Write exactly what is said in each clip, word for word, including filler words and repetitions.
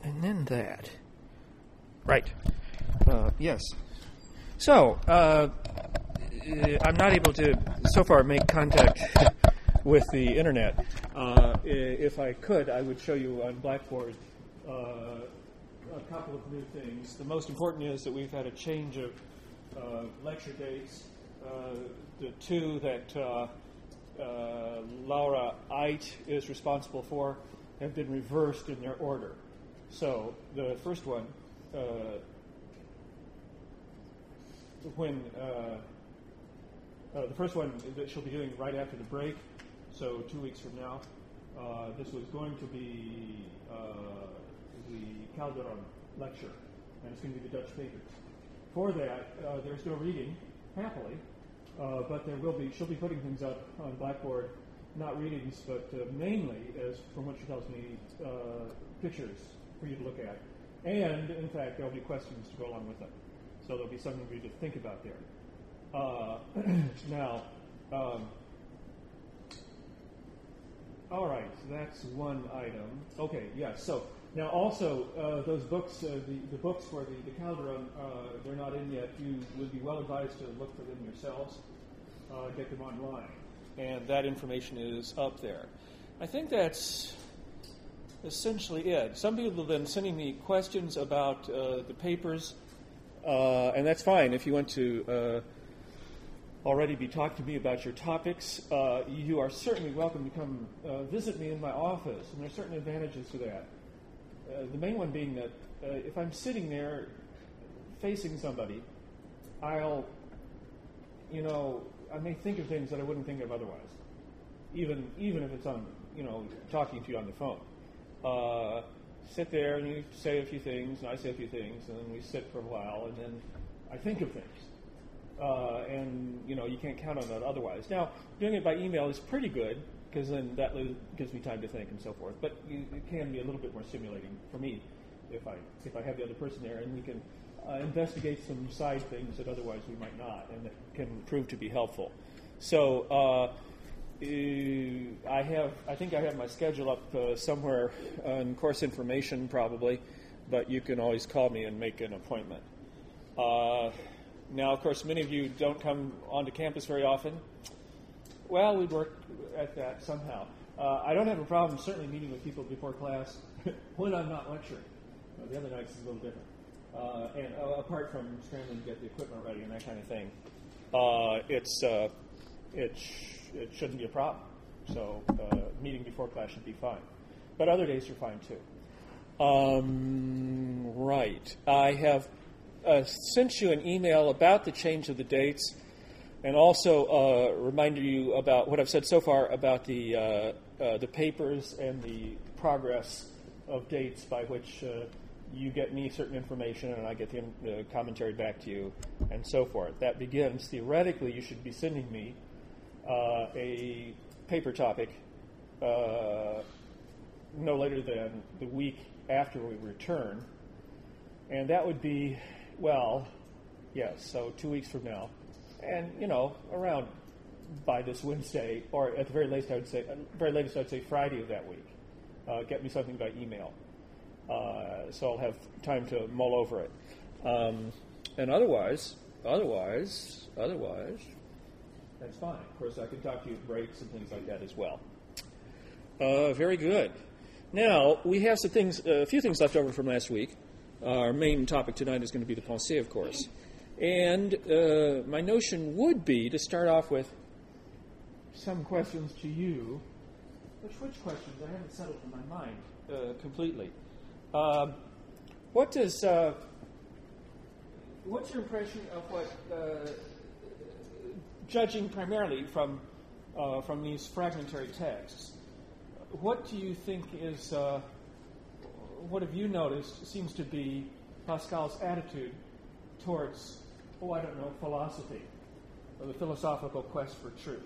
and then that. Right. Uh, yes. So, uh, I'm not able to, so far, make contact with the Internet. Uh, if I could, I would show you on Blackboard uh, a couple of new things. The most important is that we've had a change of uh, lecture dates. Uh, the two that uh, uh, Laura Eit is responsible for have been reversed in their order. So the first one, uh, when uh, uh, the first one that she'll be doing right after the break, so two weeks from now, uh, this was going to be uh, the Calderon lecture, and it's going to be the Dutch papers. For that, uh, there's no reading, happily, uh, but there will be. She'll be putting things up on Blackboard, not readings, but uh, mainly, as from what she tells me, uh, pictures for you to look at. And, in fact, there'll be questions to go along with them. So there'll be something for you to think about there. Uh, now, um, all right, so that's one item. Okay, yes. So now also uh, those books, uh, the, the books for the, the Calderon, uh, they're not in yet. You would be well advised to look for them yourselves, uh, get them online. And that information is up there. I think that's essentially it. Some people have been sending me questions about uh, the papers, uh, and that's fine. If you want to uh, already be talking to me about your topics, uh, you are certainly welcome to come uh, visit me in my office, and there are certain advantages to that. Uh, the main one being that uh, if I'm sitting there facing somebody, I'll, you know, I may think of things that I wouldn't think of otherwise, even even if it's on, you know, talking to you on the phone. Uh, sit there and you say a few things, and I say a few things, and then we sit for a while, and then I think of things. Uh, and, you know, you can't count on that otherwise. Now, doing it by email is pretty good, because then that gives me time to think and so forth. But you, it can be a little bit more stimulating for me if I if I have the other person there, and we can uh, investigate some side things that otherwise we might not, and that can prove to be helpful. So uh, I have, I think I have my schedule up uh, somewhere on course information probably, but you can always call me and make an appointment. Uh, now, of course, many of you don't come onto campus very often. Well, we work at that somehow. Uh, I don't have a problem certainly meeting with people before class when I'm not lecturing. Uh, the other nights is a little different. Uh, and uh, apart from scrambling to get the equipment ready and that kind of thing, uh, it's uh, it, sh- it shouldn't be a problem. So uh, meeting before class should be fine. But other days are fine too. Um, right. I have uh, sent you an email about the change of the dates, and also uh, reminded you about what I've said so far about the uh, uh, the papers and the progress of dates by which uh, you get me certain information and I get the uh, commentary back to you, and so forth. That begins, theoretically, you should be sending me uh, a paper topic uh, no later than the week after we return. And that would be, well, yes, so two weeks from now. And, you know, around by this Wednesday, or at the very latest, I would say, very latest, I'd say Friday of that week. Uh, get me something by email. Uh, so I'll have time to mull over it. Um, and otherwise, otherwise, otherwise, that's fine. Of course, I can talk to you at breaks and things like that as well. Uh, very good. Now, we have some things, uh, a few things left over from last week. Our main topic tonight is going to be the Pensée, of course. And uh, my notion would be to start off with some questions to you. Which, which questions? I haven't settled in my mind uh, completely. Um, what does, uh, what's your impression of what, uh, judging primarily from uh, from these fragmentary texts, what do you think is, uh, what have you noticed seems to be Pascal's attitude towards, oh, I don't know, philosophy, or the philosophical quest for truth?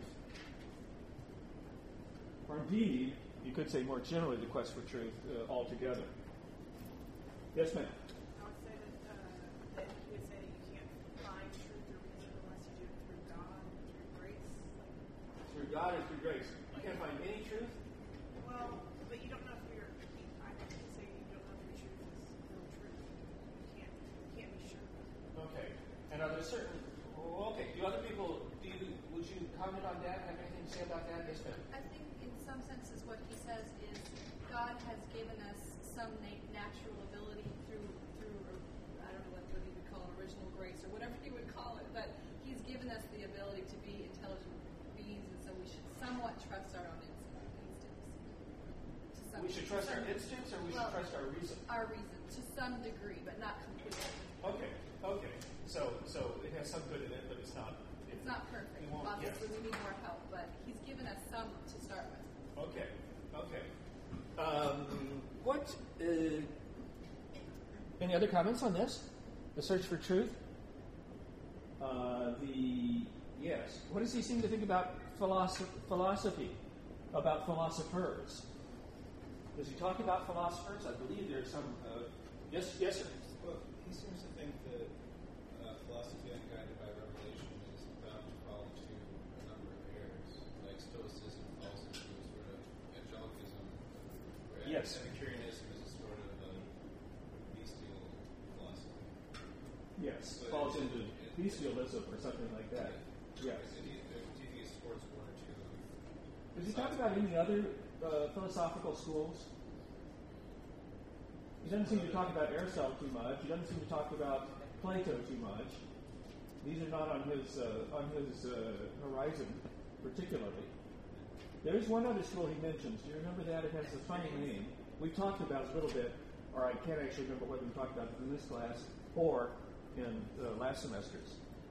Or indeed, you could say more generally, the quest for truth uh, altogether. Yes, ma'am? I would say that, uh, that you would say that you can't find truth or reason unless you do it through God and through grace. Through God and through grace. You can't find any truth? Well, but you don't know if you're, I have to say you don't know if your truth is certain. Well, okay. Do other people? Do you? Would you comment on that? Have anything to say about that? Yes, ma'am. I think, in some senses, what he says is God has given us some na- natural ability through through I don't know what he would call it, original grace or whatever he would call it, but He's given us the ability to be intelligent beings, and so we should somewhat trust our own instincts. To some, We should trust to our some, instincts, or we well, should trust our reason. Our reason, to some degree, but not completely. Okay. Okay. So, so it has some good in it, but it's not. It's not perfect. It won't- Obviously, yes. we need more help, but He's given us some to start with. Okay. Okay. Um, what? Uh, any other comments on this? The search for truth. Uh, the yes. What does he seem to think about philosophy? Philosophy, about philosophers. Does he talk about philosophers? I believe there's some. Uh, yes. Yes, sir. Well, he seems to think that uh, philosophy unguided by revelation is bound to fall into a number of errors, like Stoicism falls into a sort of angelicism, where Yes. Epicureanism is a sort of a bestial philosophy. Yes, So falls it's- into it- bestialism or something like that. Yes. Do you, do you think he supports one or two? Does he talk about any other uh, philosophical schools? He doesn't seem to talk about Aristotle too much. He doesn't seem to talk about Plato too much. These are not on his uh, on his uh, horizon particularly. There's one other school he mentions. Do you remember that? It has a funny name. We've talked about it a little bit, or I can't actually remember whether we talked about it in this class or in uh, last semester's.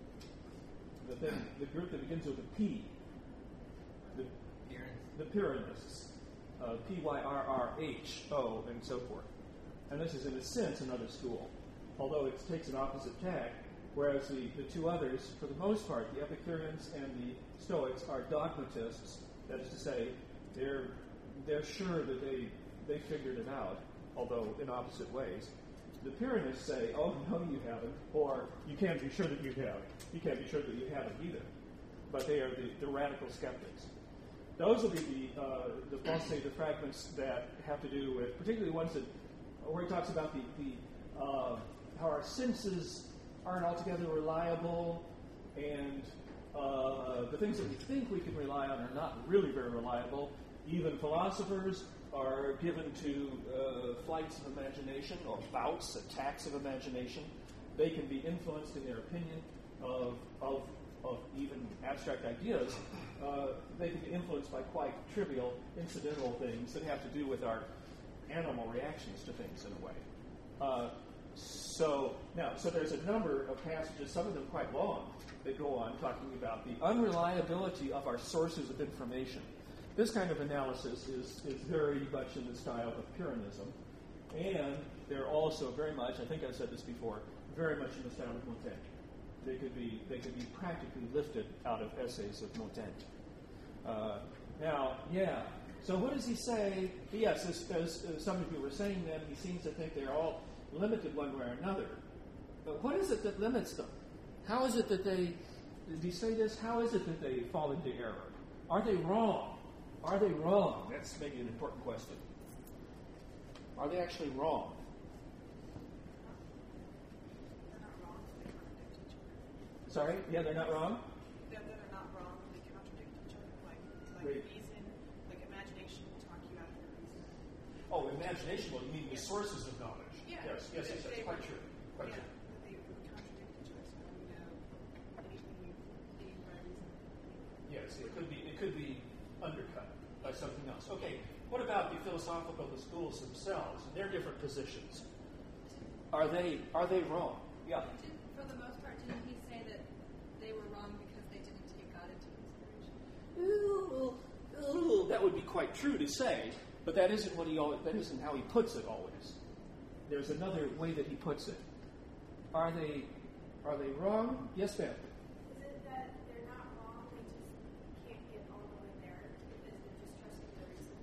The thing, the group that begins with a P. The, the Pyrrhonists. Uh, P Y R R H O and so forth. And this is, in a sense, another school, although it takes an opposite tack, whereas the, the two others, for the most part, the Epicureans and the Stoics, are dogmatists. That is to say, they're they're sure that they they figured it out, although in opposite ways. The Pyrrhonists say, oh, no, you haven't, or you can't be sure that you have. You can't be sure that you haven't either. But they are the, the radical skeptics. Those will be the, uh, the pensées, the fragments that have to do with, particularly the ones that, where he talks about the, the uh, how our senses aren't altogether reliable, and uh, the things that we think we can rely on are not really very reliable. Even philosophers are given to uh, flights of imagination, or bouts, attacks of imagination. They can be influenced in their opinion of, of, of even abstract ideas. Uh, they can be influenced by quite trivial, incidental things that have to do with our animal reactions to things in a way. Uh, so now, so there's a number of passages, some of them quite long, that go on talking about the unreliability of our sources of information. This kind of analysis is, is very much in the style of Pyrrhonism, and they're also very much, I think I've said this before, very much in the style of Montaigne. They could be they could be practically lifted out of essays of Montaigne. Uh, now, yeah. So what does he say? Yes, as, as, as some of you were saying, then he seems to think they're all limited one way or another. But what is it that limits them? How is it that they? Did he say this? How is it that they fall into error? Are they wrong? Are they wrong? That's maybe an important question. Are they actually wrong? They're not wrong, they contradict each other. Sorry? Yeah, they're not wrong? They're, they're not wrong, they contradict each other. Like, like Wait. reason, like imagination will talk you out of your reason. Oh, imagination. Well, you mean the sources of knowledge? Yeah. Yes, yes, yes, that's They- quite true. Quite yeah, true. but they would contradict each other, so you know anything you gain by reason. Yes, it could be. It could be undercut by something else. Okay. What about the philosophical the schools themselves and their different positions? Are they are they wrong? Yeah. Did, for the most part, didn't he say that they were wrong because they didn't take God into consideration? Ooh, ooh, that would be quite true to say, but that isn't what he. al- That isn't how he puts it always. There's another way that he puts it. Are they are they wrong? Yes, ma'am. Is it that they're not wrong, they just can't get all the way there because they're just trusting their reason?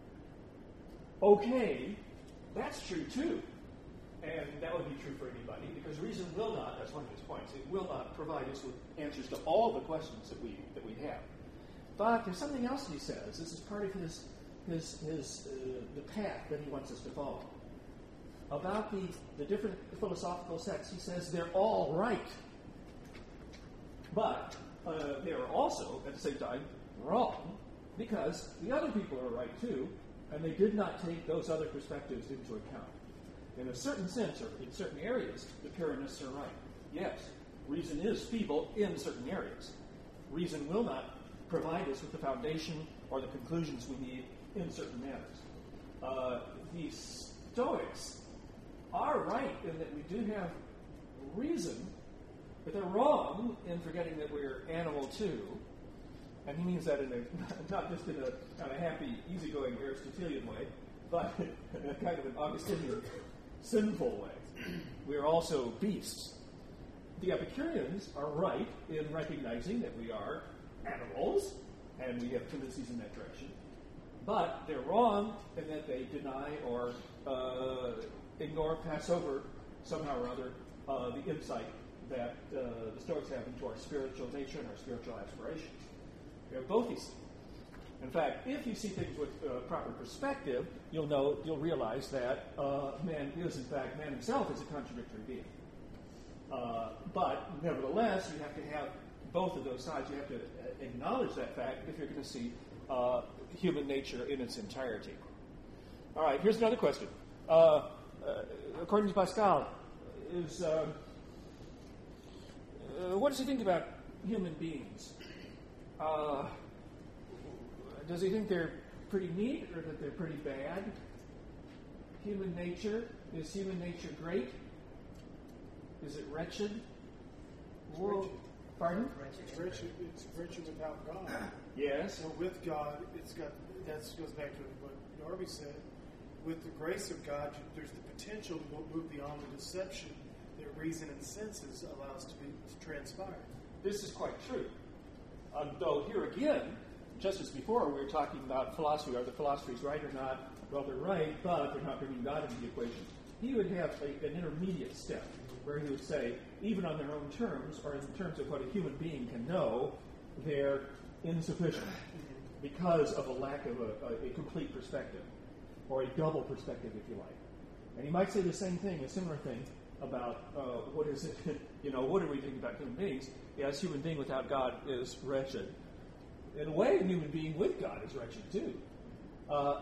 Okay, that's true too. And that would be true for anybody, because reason will not, that's one of his points, it will not provide us with answers to all the questions that we that we have. But there's something else he says. This is part of his his his uh, the path that he wants us to follow. About the, the different philosophical sects, he says they're all right. But uh, they are also, at the same time, wrong, because the other people are right too, and they did not take those other perspectives into account. In a certain sense, or in certain areas, the Puranists are right. Yes, reason is feeble in certain areas. Reason will not provide us with the foundation or the conclusions we need in certain matters. Uh, the Stoics are right in that we do have reason, but they're wrong in forgetting that we're animal too. And he means that in a, not just in a kind of happy, easygoing Aristotelian way, but in a kind of an Augustinian, sinful way. We are also beasts. The Epicureans are right in recognizing that we are animals, and we have tendencies in that direction. But they're wrong in that they deny or uh, ignore, pass over, somehow or other, uh, the insight that uh, the Stoics have into our spiritual nature and our spiritual aspirations. We have both these things. In fact, if you see things with uh, proper perspective, you'll know, you'll realize that uh, man is, in fact, man himself is a contradictory being. Uh, but nevertheless, you have to have both of those sides. You have to acknowledge that fact if you're going to see uh, human nature in its entirety. All right, here's another question. Uh, uh, according to Pascal, is uh, uh, what does he think about human beings? Uh, does he think they're pretty neat or that they're pretty bad? Human nature, is human nature great? Is it wretched? It's Well, wretched. pardon? It's wretched, it's wretched without God. Yes. So with God, it's got, that goes back to what Darby said. With the grace of God, there's the potential to move beyond the deception that reason and senses allows to be to transpire. This is quite true. Um, though here again, just as before, we were talking about philosophy. Are the philosophers right or not? Well, they're right, but they're not bringing God into the equation. He would have a, an intermediate step where he would say, even on their own terms, or in terms of what a human being can know, they're insufficient because of a lack of a, a, a complete perspective, or a double perspective, if you like. And he might say the same thing, a similar thing, about uh, what is it, you know, what do we think about human beings? Yes, human being without God is wretched. In a way, a human being with God is wretched too. Uh,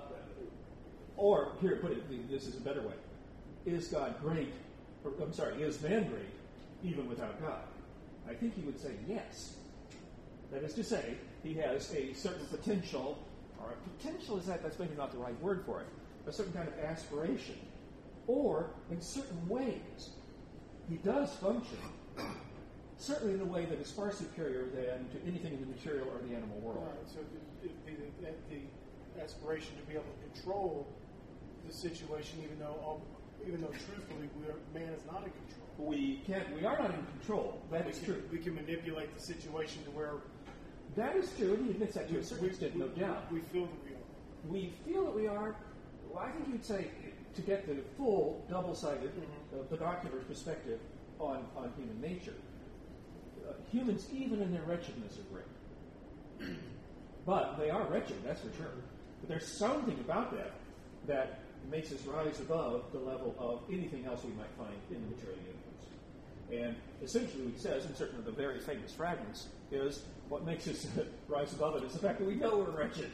or, here, put it, this is a better way. Is God great, or, I'm sorry, is man great, even without God? I think he would say yes. That is to say, he has a certain potential, or potential is that, that's maybe not the right word for it, a certain kind of aspiration. Or, in certain ways, he does function, certainly in a way that is far superior than to anything in the material or the animal world. Right, so it would be the, the aspiration to be able to control the situation, even though all, even though truthfully we are, man is not in control. We can't. We are not in control. That we is can, true. We can manipulate the situation to where That is true, and he admits that to we, a certain we, extent, we, no doubt. we feel that we are. We feel that we are. Well, I think you'd say to get the full double-sided Mm-hmm. uh, binocular perspective on, on human nature. Uh, humans, even in their wretchedness, are great. But they are wretched, that's for sure. But there's something about that that makes us rise above the level of anything else we might find in the material universe. And essentially what he says in certain of the very famous fragments is what makes us rise above it is the fact that we know we're wretched.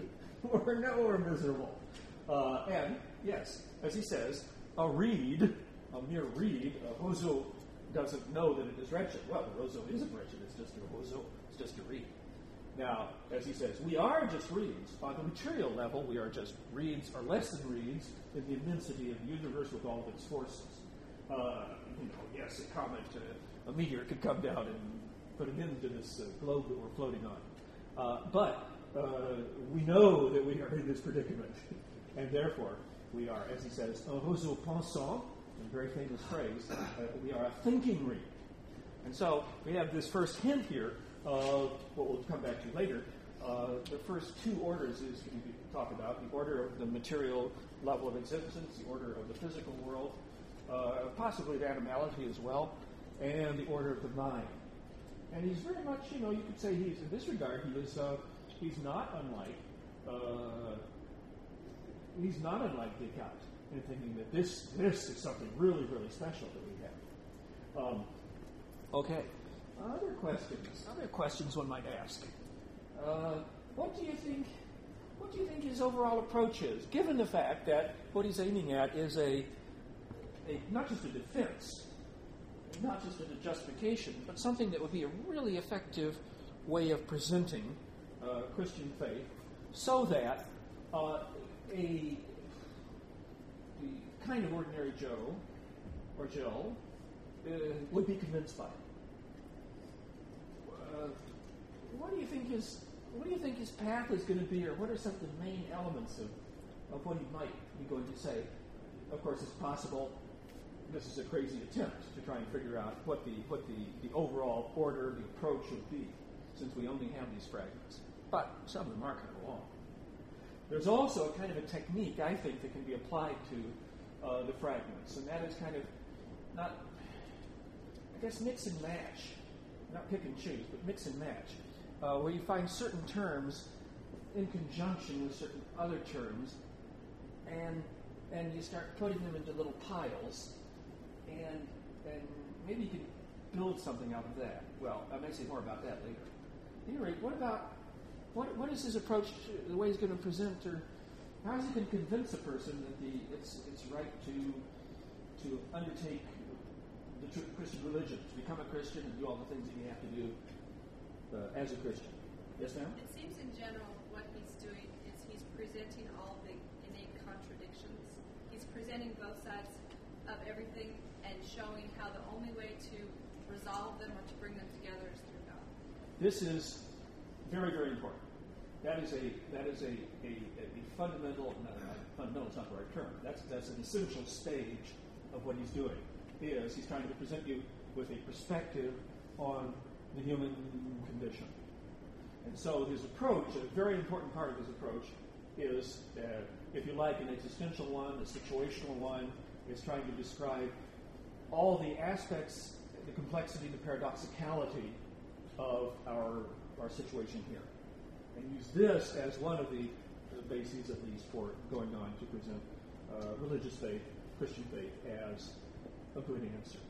we know we're miserable. Uh, and, yes, as he says, a reed, a mere reed, a hozo, doesn't know that it is wretched. Well, the hozo isn't wretched, it's just a hozo, it's just a reed. Now, as he says, we are just reeds. On the material level, we are just reeds, or less than reeds, in the immensity of the universe with all of its forces. Uh, you know, yes, a comet, uh, a meteor could come down and put an end to this uh, globe that we're floating on. Uh, but uh, we know that we are in this predicament, and therefore we are, as he says, un roseau pensant, a very famous phrase, uh, we are a thinking reed. And so we have this first hint here of what we'll come back to later. Uh, the first two orders is going to be talked about, the order of the material level of existence, the order of the physical world, uh, possibly the animality as well, and the order of the mind. And he's very much, you know, you could say he's, in this regard, he is, uh, he's not unlike, uh, he's not unlike Descartes in thinking that this, this is something really, really special that we have. Um, okay. Other questions. Other questions one might ask. Uh, what do you think? What do you think his overall approach is, given the fact that what he's aiming at is a, a not just a defense, not just a justification, but something that would be a really effective way of presenting uh, Christian faith, so that uh, a the kind of ordinary Joe or Jill uh, would be convinced by it. Uh, what do you think his What do you think his path is going to be, or what are some of the main elements of, of what he might be going to say? Of course, it's possible this is a crazy attempt to try and figure out what the what the, the overall order, the approach would be, since we only have these fragments. But some of them are kind of long. There's also a kind of a technique, I think, that can be applied to uh, the fragments, and that is kind of not, I guess, mix and match. Not pick and choose, but mix and match. Uh, where you find certain terms in conjunction with certain other terms, and and you start putting them into little piles, and and maybe you can build something out of that. Well, I may say more about that later. At any rate, what about what what is his approach to the way he's going to present, or how is he going to convince a person that the it's it's right to to undertake the true Christian religion, to become a Christian and do all the things that you have to do Uh, as a Christian? Yes, ma'am? It seems in general what he's doing is he's presenting all the innate contradictions. He's presenting both sides of everything and showing how the only way to resolve them or to bring them together is through God. This is very, very important. That is a that is a, a, a fundamental, no, no, fundamental is not the right term. That's that's an essential stage of what he's doing. Is he's trying to present you with a perspective on the human condition. And so his approach, a very important part of his approach, is, uh, if you like, an existential one, a situational one, is trying to describe all the aspects, the complexity, the paradoxicality of our, our situation here. And use this as one of the, the bases, at least, for going on to present uh, religious faith, Christian faith, as a good answer.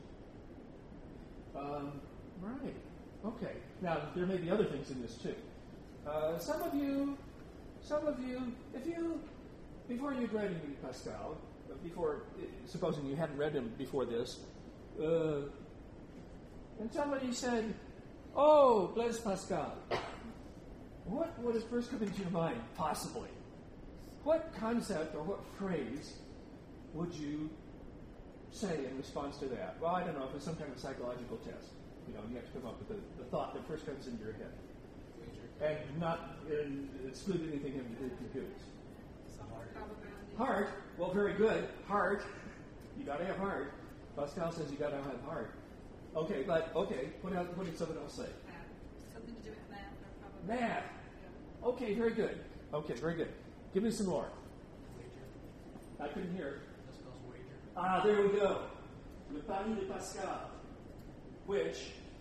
Um, right. Okay. Now, there may be other things in this, too. Uh, some of you, some of you, if you, before you read Louis Pascal, before, supposing you hadn't read him before this, uh, and somebody said, oh, Blaise Pascal, what would have first come into your mind, possibly? What concept or what phrase would you say in response to that? Well, I don't know, if it's some kind of psychological test. You know, you have to come up with the, the thought that first comes into your head. And not and exclude anything having to do with computers. Heart. Well, very good. Heart. You got to have heart. Pascal says you got to have heart. Okay, but, okay, what, else, what did someone else say? Math. Something to do with math. Or probably Math. Yeah. Okay, very good. Okay, very good. Give me some more. Wager. I couldn't hear. Pascal's wager. Ah, there we go. Le Pari de Pascal. Which,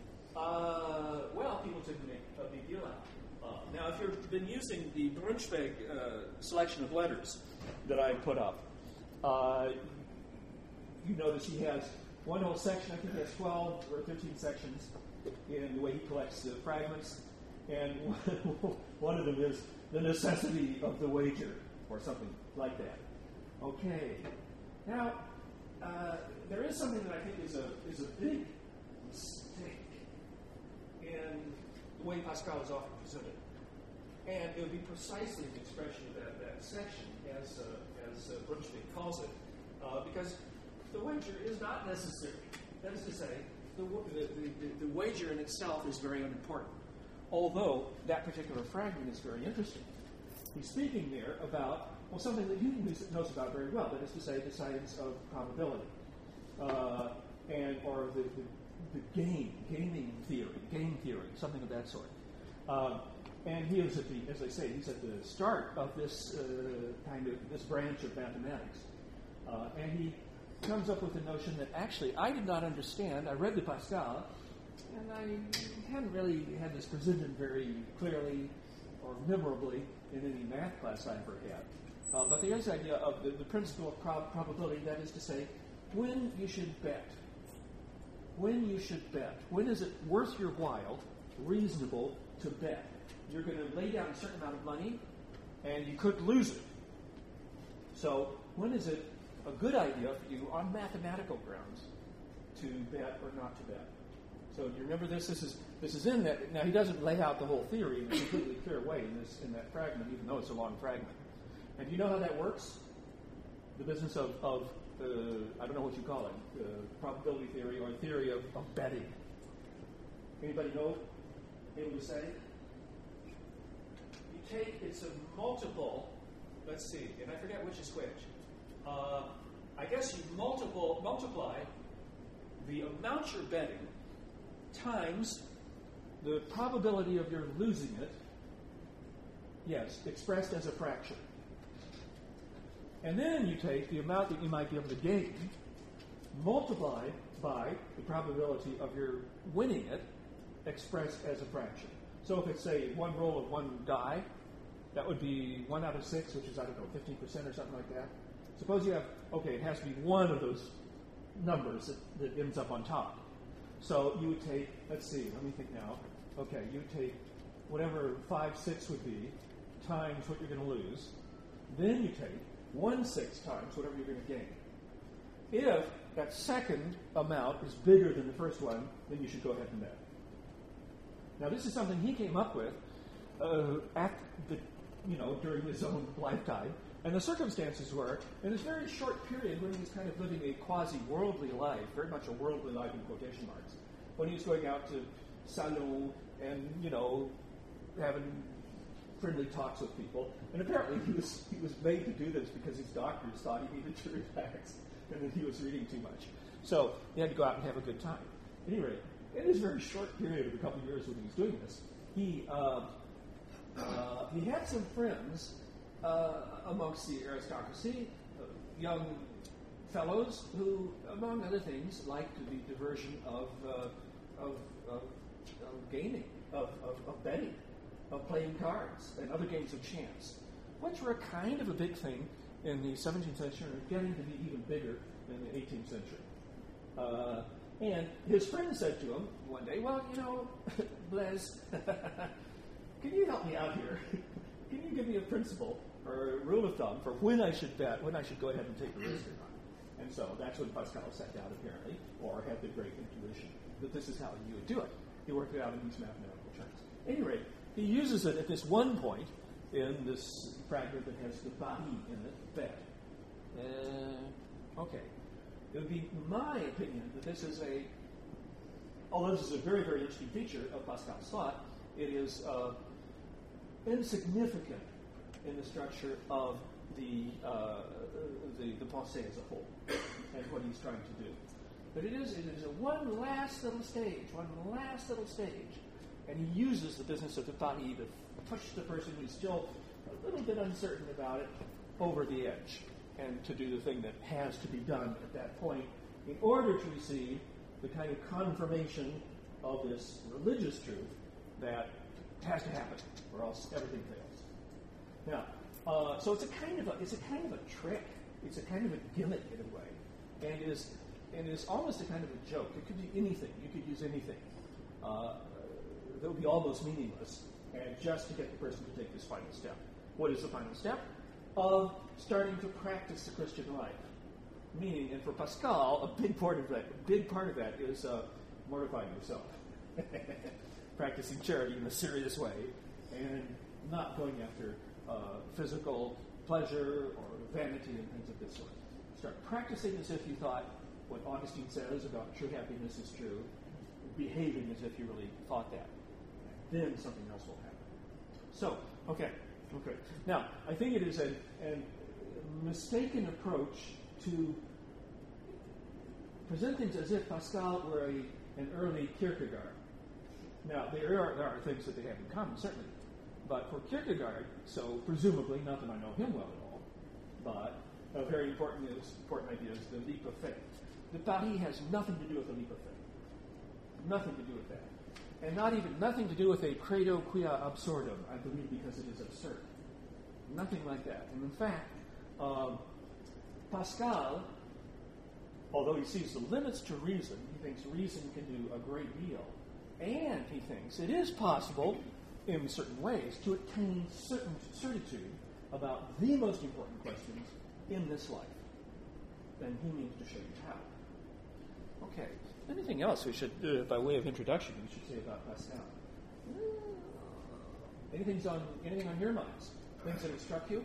uh, well, people took a big deal out. Uh, now, if you've been using the Braunschweig uh, selection of letters that I put up, uh, you notice he has one whole section, I think he has twelve or thirteen sections in the way he collects the fragments, and one of them is the necessity of the wager, or something like that. Okay. Now, uh, there is something that I think is a is a big mistake in the way Pascal is often presented. And it would be precisely the expression of that, that section, as uh, as uh, Braunschweig calls it, uh, because the wager is not necessary. That is to say, the, the, the, the wager in itself is very unimportant, although that particular fragment is very interesting. He's speaking there about, well, something that Newton knows about very well, that is to say, the science of probability, uh, and or the, the, the game, gaming theory, game theory, something of that sort. Uh, and he is at the, as I say, he's at the start of this uh, kind of this branch of mathematics, uh, and he comes up with the notion that actually I did not understand. I read the Pascal, and I hadn't really had this presented very clearly or memorably in any math class I ever had. Uh, but there is the idea of the, the principle of prob- probability, that is to say, when you should bet. when you should bet. When is it worth your while, reasonable to bet? You're going to lay down a certain amount of money, and you could lose it. So when is it a good idea for you on mathematical grounds to bet or not to bet? So you remember this? This is this is in that. Now he doesn't lay out the whole theory in a completely clear way in this in that fragment, even though it's a long fragment. And do you know how that works? The business of, of uh, I don't know what you call it, uh, probability theory or theory of, of betting. Anybody know? Able to say? You take, it's a multiple, let's see, and I forget which is which. Uh, I guess you multiple, multiply the amount you're betting times the probability of your losing it, yes, expressed as a fraction. And then you take the amount that you might be able to gain, multiplied by the probability of your winning it, expressed as a fraction. So if it's, say, one roll of one die, that would be one out of six, which is, I don't know, fifteen percent or something like that. Suppose you have, okay, it has to be one of those numbers that, that ends up on top. So you would take, let's see, let me think now. Okay, you would take whatever five, six would be, times what you're going to lose. Then you take one six times whatever you're going to gain. If that second amount is bigger than the first one, then you should go ahead and bet. Now, this is something he came up with uh, at the, you know, during his own lifetime. And the circumstances were, in this very short period when he was kind of living a quasi-worldly life, very much a worldly life in quotation marks, when he was going out to salon and, you know, having friendly talks with people. And apparently he was he was made to do this because his doctors thought he needed to relax and that he was reading too much. So he had to go out and have a good time. At any rate, in this very short period of a couple of years when he was doing this, he uh, uh, he had some friends uh, amongst the aristocracy, uh, young fellows who, among other things, liked the diversion of uh, of, of, of gaming, of, of, of betting, of playing cards, and other games of chance, which were kind of a big thing in the seventeenth century and getting to be even bigger in the eighteenth century. Uh, and his friend said to him one day, well, you know, Blaise, can you help me out here? Can you give me a principle or a rule of thumb for when I should bet, when I should go ahead and take a risk or not? And so that's when Pascal sat down, apparently, or had the great intuition that this is how you would do it. He worked it out in these mathematical terms. At any rate, he uses it at this one point in this fragment that has the body in it, bet. Uh, okay. It would be my opinion that this is a, although this is a very, very interesting feature of Pascal's thought, it is uh, insignificant in the structure of the, uh, the the pensée as a whole and what he's trying to do. But it is it is a one last little stage, one last little stage, and he uses the business of the pari to push the person who's still a little bit uncertain about it over the edge, and to do the thing that has to be done at that point in order to receive the kind of confirmation of this religious truth that has to happen, or else everything fails. Now, uh, so it's a kind of a it's a kind of a trick. It's a kind of a gimmick in a way, and is and is almost a kind of a joke. It could be anything. You could use anything. Uh, that would be almost meaningless, and just to get the person to take this final step. What is the final step? Of starting to practice the Christian life. Meaning, and for Pascal, a big part of that, a big part of that is uh, mortifying yourself, practicing charity in a serious way, and not going after uh, physical pleasure or vanity and things of this sort. Start practicing as if you thought what Augustine says about true happiness is true, behaving as if you really thought that. Then something else will happen. So, okay, okay. Now, I think it is a, a mistaken approach to present things as if Pascal were a, an early Kierkegaard. Now, there are, there are things that they have in common, certainly. But for Kierkegaard, so presumably, not that I know him well at all, but a very important, is, important idea is the leap of faith. The pari has nothing to do with the leap of faith. Nothing to do with that. And not even, nothing to do with a credo quia absurdum, I believe because it is absurd. Nothing like that. And in fact, um, Pascal although he sees the limits to reason, he thinks reason can do a great deal. And he thinks it is possible, in certain ways, to attain certain certitude about the most important questions in this life. And he means to show you how. Okay. Anything else we should, uh, by way of introduction, we should say about Pascal? Anything's on, anything on your minds? Things that have struck you?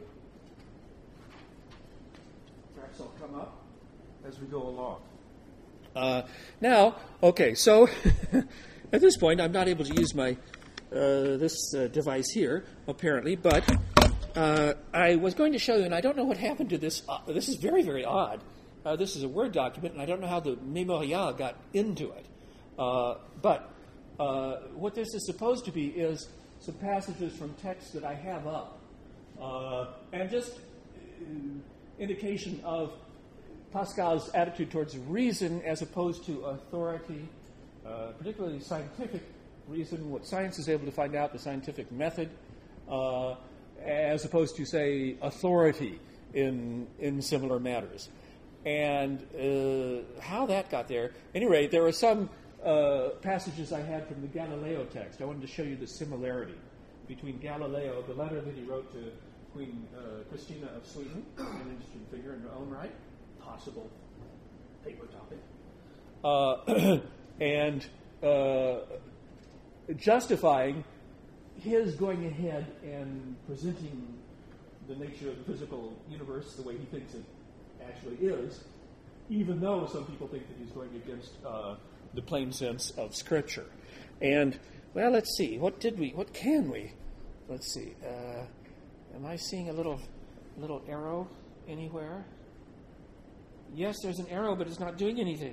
Perhaps they'll come up as we go along. Uh, now, okay, so at this point, I'm not able to use my uh, this uh, device here, apparently, but uh, I was going to show you, and I don't know what happened to this. Uh, this is very, very odd. Uh, this is a Word document, and I don't know how the Memorial got into it. Uh, but uh, what this is supposed to be is some passages from texts that I have up, uh, and just uh, indication of Pascal's attitude towards reason as opposed to authority, uh, particularly scientific reason, what science is able to find out, the scientific method, uh, as opposed to, say, authority in in similar matters. And uh, how that got there. Anyway, there were some uh, passages I had from the Galileo text. I wanted to show you the similarity between Galileo, the letter that he wrote to Queen uh, Christina of Sweden, an interesting figure in her own right, possible paper topic, uh, and uh, justifying his going ahead and presenting the nature of the physical universe the way he thinks it actually is, even though some people think that he's going against uh, the plain sense of Scripture. And, well, let's see. What did we, what can we? Let's see. Uh, am I seeing a little, little arrow anywhere? Yes, there's an arrow, but it's not doing anything.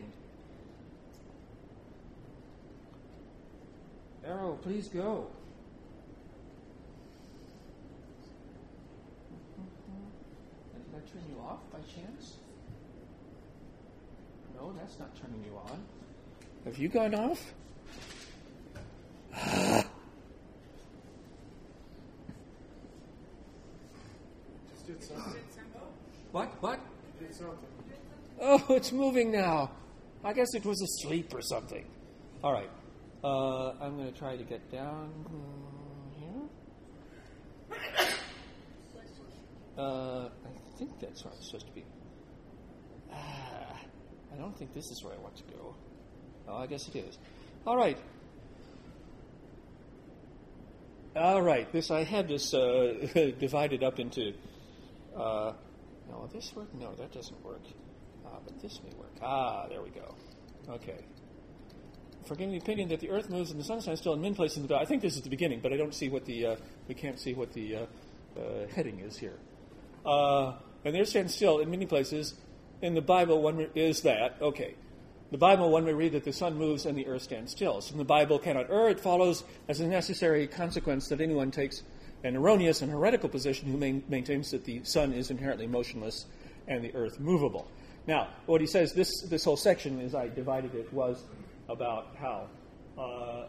Arrow, please go. Did I turn you off by chance? No, that's not turning you on. Have you gone off? Just did something. What? What? Did something. Oh, it's moving now. I guess it was asleep or something. All right. Uh, I'm going to try to get down here. Uh, I think that's where I'm supposed to be. Ah, I don't think this is where I want to go. Oh, I guess it is. All right. All right. This I had this uh, divided up into. Uh, no, this work. No, that doesn't work. Ah, but this may work. Ah, there we go. Okay. Forgetting the opinion that the Earth moves and the sun stands still in many places in the Bible. I think this is the beginning, but I don't see what the uh, we can't see what the uh, uh, heading is here. Uh, and the Earth stands still in many places. In the Bible, one re- is that okay. The Bible, one may read that the sun moves and the Earth stands still. So, the Bible cannot err. It follows as a necessary consequence that anyone takes an erroneous and heretical position who main- maintains that the sun is inherently motionless and the Earth movable. Now, what he says, this this whole section, as I divided it, was about how uh, uh,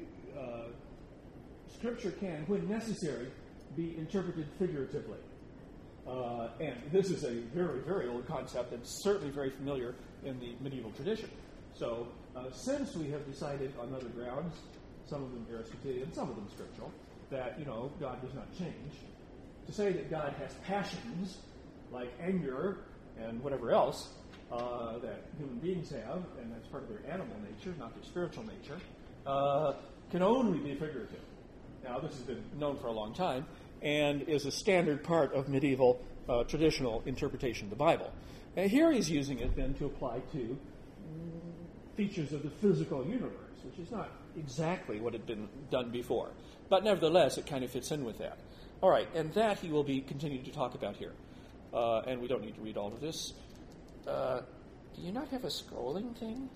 Scripture can, when necessary, be interpreted figuratively. Uh, and this is a very, very old concept and certainly very familiar in the medieval tradition. So, uh, since we have decided on other grounds, some of them Aristotelian, some of them scriptural, that, you know, God does not change, to say that God has passions like anger and whatever else uh, that human beings have, and that's part of their animal nature, not their spiritual nature, uh, can only be figurative. Now, this has been known for a long time and is a standard part of medieval uh, traditional interpretation of the Bible. And here he's using it then to apply to features of the physical universe, which is not exactly what had been done before. But nevertheless, it kind of fits in with that. All right, and that he will be continuing to talk about here. Uh, and we don't need to read all of this. Uh, do you not have a scrolling thing?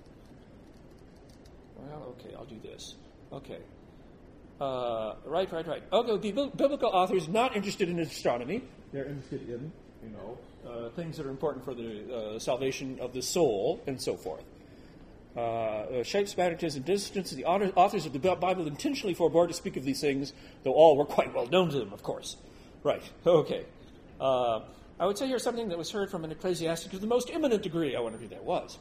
Well, okay, I'll do this. Okay. Uh, right, right, right. Okay, biblical authors not interested in astronomy. They're interested in, you know, uh, things that are important for the uh, salvation of the soul and so forth. Uh, uh, Shapes, magnetism, and distance. The authors of the Bible intentionally forbore to speak of these things, though all were quite well known to them, of course. Right. Okay. Uh, I would say here's something that was heard from an ecclesiastic to the most eminent degree. I wonder who that was.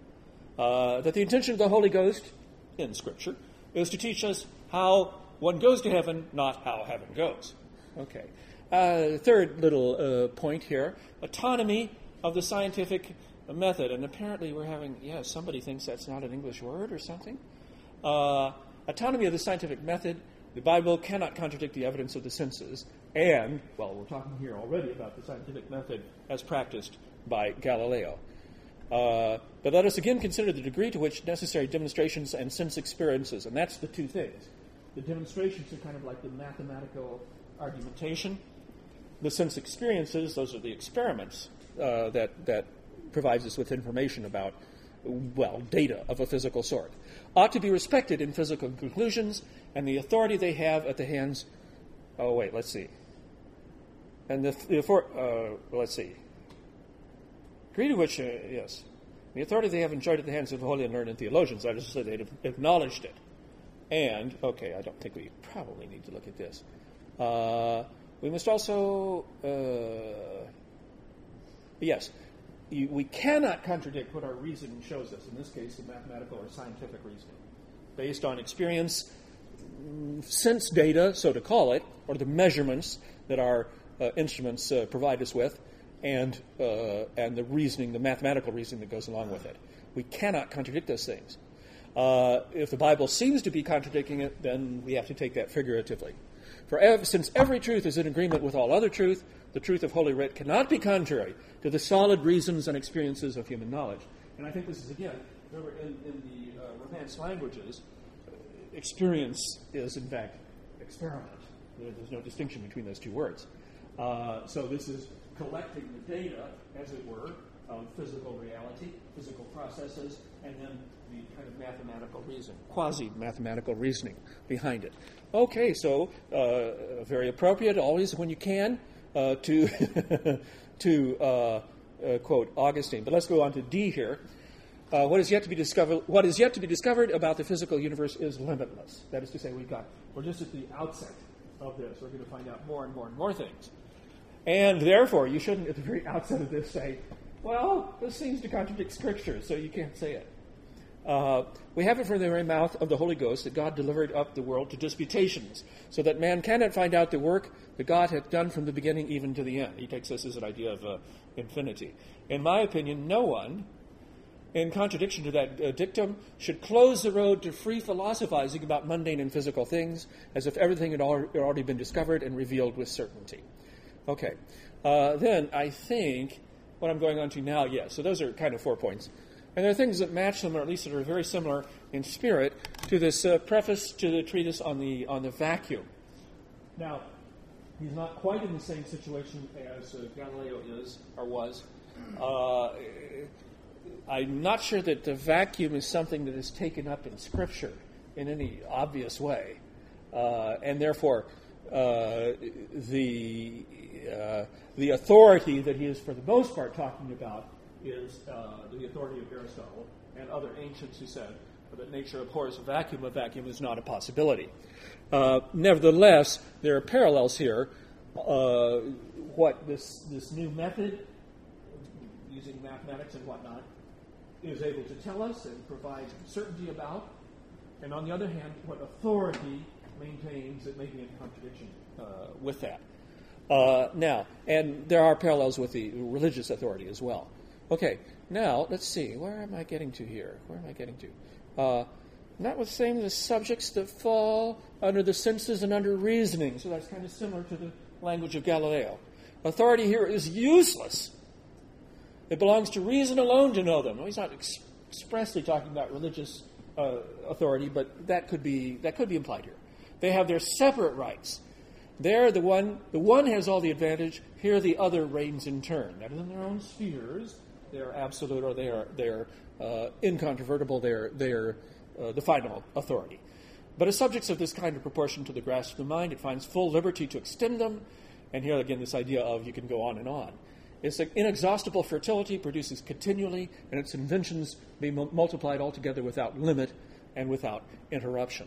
Uh, that the intention of the Holy Ghost in Scripture is to teach us how one goes to heaven, not how heaven goes. Okay. Uh, third little uh, point here, autonomy of the scientific method. And apparently we're having, yeah, somebody thinks that's not an English word or something. Uh, autonomy of the scientific method. The Bible cannot contradict the evidence of the senses. And, well, we're talking here already about the scientific method as practiced by Galileo. Uh, but let us again consider the degree to which necessary demonstrations and sense experiences, and that's the two things. The demonstrations are kind of like the mathematical argumentation. The sense experiences, those are the experiments uh, that, that provides us with information about, well, data of a physical sort, ought to be respected in physical conclusions and the authority they have at the hands. Oh, wait, let's see. And the, the uh, let's see. Degree to which, uh, yes, the authority they have enjoyed at the hands of the holy and learned theologians, that is to say, they've acknowledged it. And, okay, I don't think we probably need to look at this. Uh, we must also, uh, yes, you, we cannot contradict what our reason shows us, in this case, the mathematical or scientific reasoning, based on experience, sense data, so to call it, or the measurements that our uh, instruments uh, provide us with, and uh, and the reasoning, the mathematical reasoning that goes along with it. We cannot contradict those things. Uh, if the Bible seems to be contradicting it, then we have to take that figuratively. For ev- since every truth is in agreement with all other truth, the truth of Holy Writ cannot be contrary to the solid reasons and experiences of human knowledge. And I think this is, again, remember, in, in the uh, Romance languages, uh, experience is, in fact, experiment. There's no distinction between those two words. Uh, so this is collecting the data, as it were, of physical reality, physical processes, and then the kind of mathematical reason, quasi-mathematical reasoning behind it. Okay, so uh, very appropriate, always when you can, uh, to to uh, uh, quote Augustine. But let's go on to D here. Uh, what is yet to be discovered? What is yet to be discovered about the physical universe is limitless. That is to say, we've got we're just at the outset of this. We're going to find out more and more and more things. And therefore, you shouldn't, at the very outset of this, say, well, this seems to contradict Scripture, so you can't say it. Uh, we have it from the very mouth of the Holy Ghost that God delivered up the world to disputations, so that man cannot find out the work that God hath done from the beginning even to the end. He takes this as an idea of uh, infinity. In my opinion, no one, in contradiction to that uh, dictum, should close the road to free philosophizing about mundane and physical things, as if everything had already been discovered and revealed with certainty. Okay. Uh, then I think what I'm going on to now, yes, yeah, so those are kind of four points. And there are things that match them, or at least that are very similar in spirit, to this uh, preface to the treatise on the on the vacuum. Now, he's not quite in the same situation as uh, Galileo is, or was. Uh, I'm not sure that the vacuum is something that is taken up in Scripture in any obvious way. Uh, and therefore, uh, the uh, the authority that he is, for the most part, talking about is uh, the authority of Aristotle and other ancients who said that nature abhors a vacuum. A vacuum is not a possibility. Uh, nevertheless, there are parallels here. Uh, what this this new method, using mathematics and whatnot, is able to tell us and provide certainty about, and on the other hand, what authority maintains that may be in contradiction uh, with that. Uh, now, and there are parallels with the religious authority as well. Okay, now, let's see. Where am I getting to here? Where am I getting to? Uh, notwithstanding the subjects that fall under the senses and under reasoning. So that's kind of similar to the language of Galileo. Authority here is useless. It belongs to reason alone to know them. Well, he's not ex- expressly talking about religious uh, authority, but that could be that could be implied here. They have their separate rights. There, the one the one has all the advantage. Here, the other reigns in turn. That is in their own spheres. They are absolute, or they are they are uh, incontrovertible. They are they are uh, the final authority. But as subjects of this kind of proportion to the grasp of the mind, it finds full liberty to extend them. And here again, this idea of you can go on and on. Its inexhaustible fertility produces continually, and its inventions be multiplied altogether without limit and without interruption.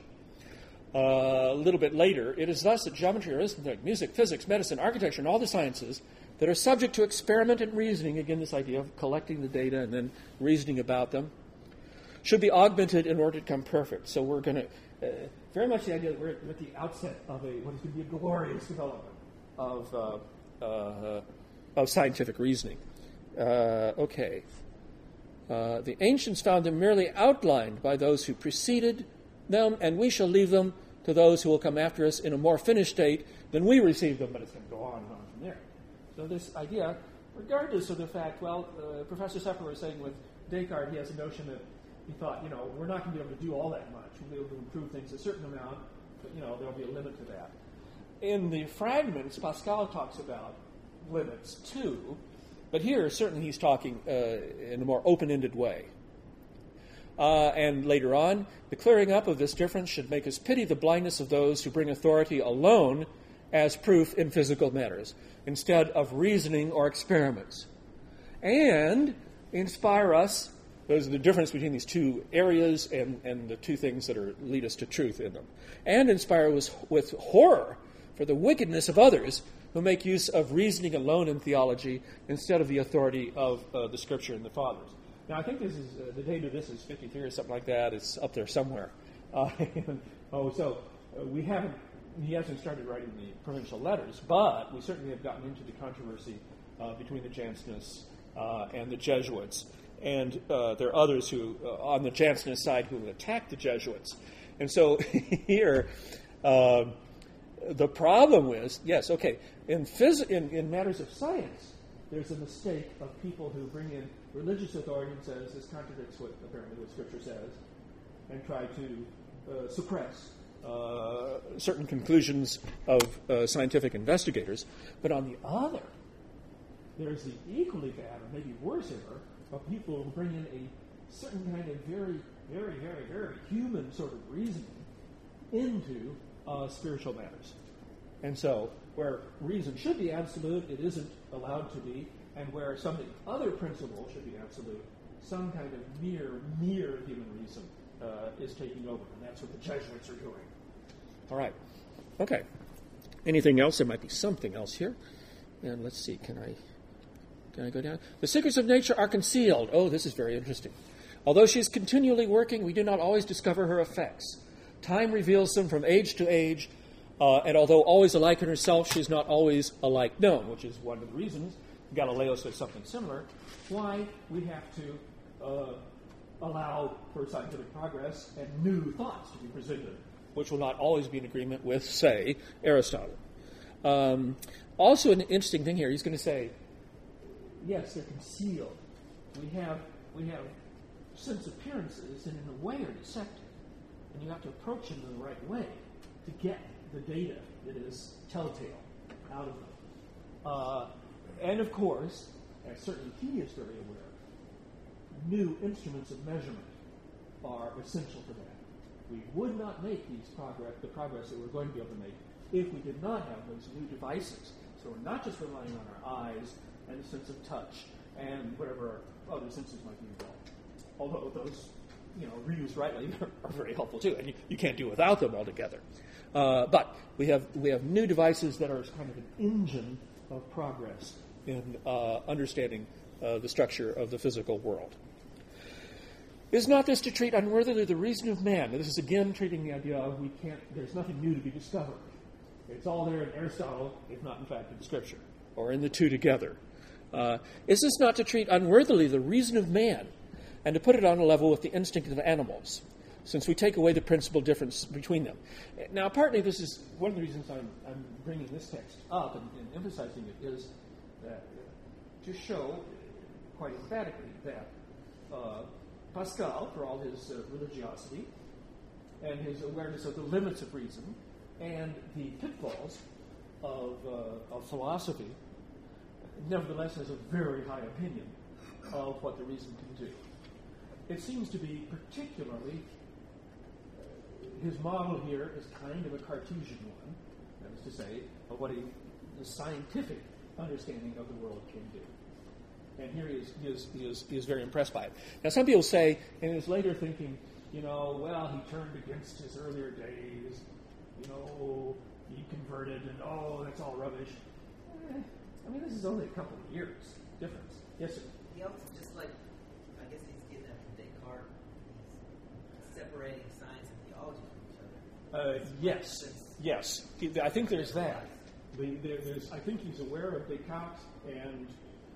Uh, a little bit later, it is thus that geometry, arithmetic, music, physics, medicine, architecture, and all the sciences that are subject to experiment and reasoning, again, this idea of collecting the data and then reasoning about them, should be augmented in order to become perfect. So we're going to, uh, very much the idea that we're at the outset of a what is going to be a glorious development of, uh, uh, of scientific reasoning. Uh, okay. Uh, the ancients found them merely outlined by those who preceded them, and we shall leave them to those who will come after us in a more finished state than we received them, but it's going to go on and on from there. So this idea, regardless of the fact, well, uh, Professor Sepper was saying with Descartes, he has a notion that he thought, you know, we're not going to be able to do all that much. We'll be able to improve things a certain amount, but, you know, there will be a limit to that. In the fragments, Pascal talks about limits too, but here certainly he's talking uh, in a more open-ended way. Uh, and later on, the clearing up of this difference should make us pity the blindness of those who bring authority alone as proof in physical matters, instead of reasoning or experiments, and inspire us. Those are the difference between these two areas and, and the two things that are, lead us to truth in them. And inspire us with horror for the wickedness of others who make use of reasoning alone in theology instead of the authority of uh, the Scripture and the Fathers. Now, I think this is uh, the date of this is fifty-three or something like that. It's up there somewhere. Uh, and, oh, so uh, we haven't. He hasn't started writing the provincial letters, but we certainly have gotten into the controversy uh, between the Jansenists uh, and the Jesuits. And uh, there are others who, uh, on the Jansenist side, who attack the Jesuits. And so here, uh, the problem is, yes, okay, in, phys- in in matters of science, there's a mistake of people who bring in religious authority and says this contradicts what apparently what Scripture says, and try to uh, suppress uh, certain conclusions of uh, scientific investigators. But on the other, there's the equally bad, or maybe worse error, of people who bring in a certain kind of very, very, very, very human sort of reasoning into uh, spiritual matters. And so, where reason should be absolute, it isn't allowed to be, and where some other principle should be absolute, some kind of mere, mere human reason uh, is taking over, and that's what the Jesuits are doing. All right. Okay. Anything else? There might be something else here. And let's see, can I... Can I go down? The secrets of nature are concealed. Oh, this is very interesting. Although she is continually working, we do not always discover her effects. Time reveals them from age to age, uh, and although always alike in herself, she is not always alike known, which is one of the reasons Galileo says something similar, why we have to uh, allow for scientific progress and new thoughts to be presented, which will not always be in agreement with, say, Aristotle. Um, also, an interesting thing here, he's going to say, yes, they're concealed. We have we have sense appearances that in a way are deceptive. And you have to approach them in the right way to get the data that is telltale out of them. Uh, and of course, as certainly he is very aware, new instruments of measurement are essential for that. We would not make these progress, the progress that we're going to be able to make if we did not have those new devices. So we're not just relying on our eyes and the sense of touch, and whatever other senses might be involved. Although those, you know, reused rightly are very helpful too, and you, you can't do without them altogether. Uh, but we have we have new devices that are kind of an engine of progress in uh, understanding uh, the structure of the physical world. Is not this to treat unworthily the reason of man? Now, this is again treating the idea of we can't. There's nothing new to be discovered. It's all there in Aristotle, if not in fact in Scripture, or in the two together. Uh, is this not to treat unworthily the reason of man, and to put it on a level with the instinct of animals, since we take away the principal difference between them? Now, partly this is one of the reasons I'm, I'm bringing this text up and, and emphasizing it is that uh, to show quite emphatically that uh, Pascal, for all his uh, religiosity and his awareness of the limits of reason and the pitfalls of, uh, of philosophy, nevertheless has a very high opinion of what the reason can do. It seems to be particularly, uh, his model here is kind of a Cartesian one, that is to say, of what a, the scientific understanding of the world can do. And here he is, he is, he is, he is very impressed by it. Now, some people say, in his later thinking, you know, well, he turned against his earlier days, you know, he converted, and oh, that's all rubbish. Eh, I mean, this is only a couple of years difference. Yes, sir? He also, just like, I guess he's getting that from Descartes, he's separating science and theology from each other. Uh, yes, yes. I think there's that. The, there, there's, I think he's aware of Descartes, and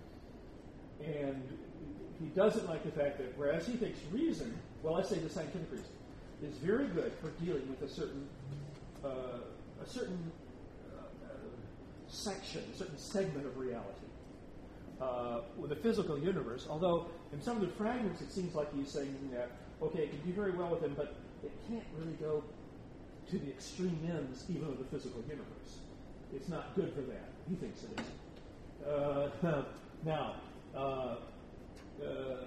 and he doesn't like the fact that whereas he thinks reason, well, let's say the scientific reason, is very good for dealing with a certain uh, a certain uh, uh, section, a certain segment of reality. Uh, with the physical universe, although in some of the fragments it seems like he's saying that, okay, it can do very well with him, but it can't really go to the extreme ends even of the physical universe. It's not good for that. He thinks it is. Uh, now, uh, uh,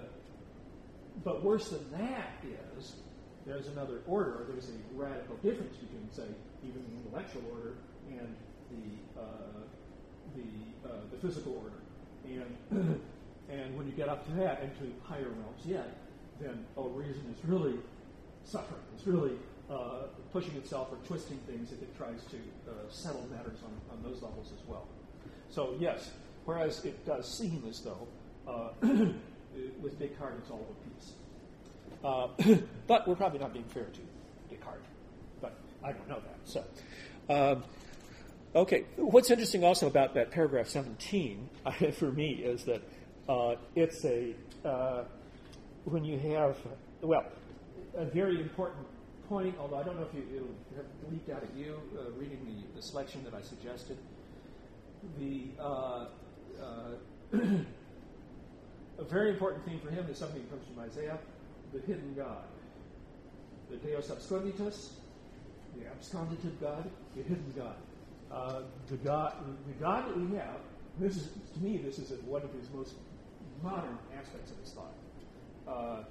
but worse than that is there's another order, or there's a radical difference between, say, even the intellectual order and the uh, the uh, the physical order. And and when you get up to that and to higher realms yet, then oh, reason is really suffering. It's really uh, pushing itself or twisting things if it tries to uh, settle matters on, on those levels as well. So yes, whereas it does seem as though uh, with Descartes it's all of a piece. Uh, but we're probably not being fair to Descartes. But I don't know that. So. Um, Okay, what's interesting also about that paragraph seventeen, uh, for me, is that uh, it's a, uh, when you have, well, a very important point, although I don't know if you, it'll have leaked out at you, uh, reading the, the selection that I suggested. The, uh, uh, a very important theme for him is something that comes from Isaiah, the hidden God. The Deus absconditus, the abscondited God, the hidden God. Uh, the God, the God that we have. This is, to me, this is one of his most modern aspects of his thought. Uh,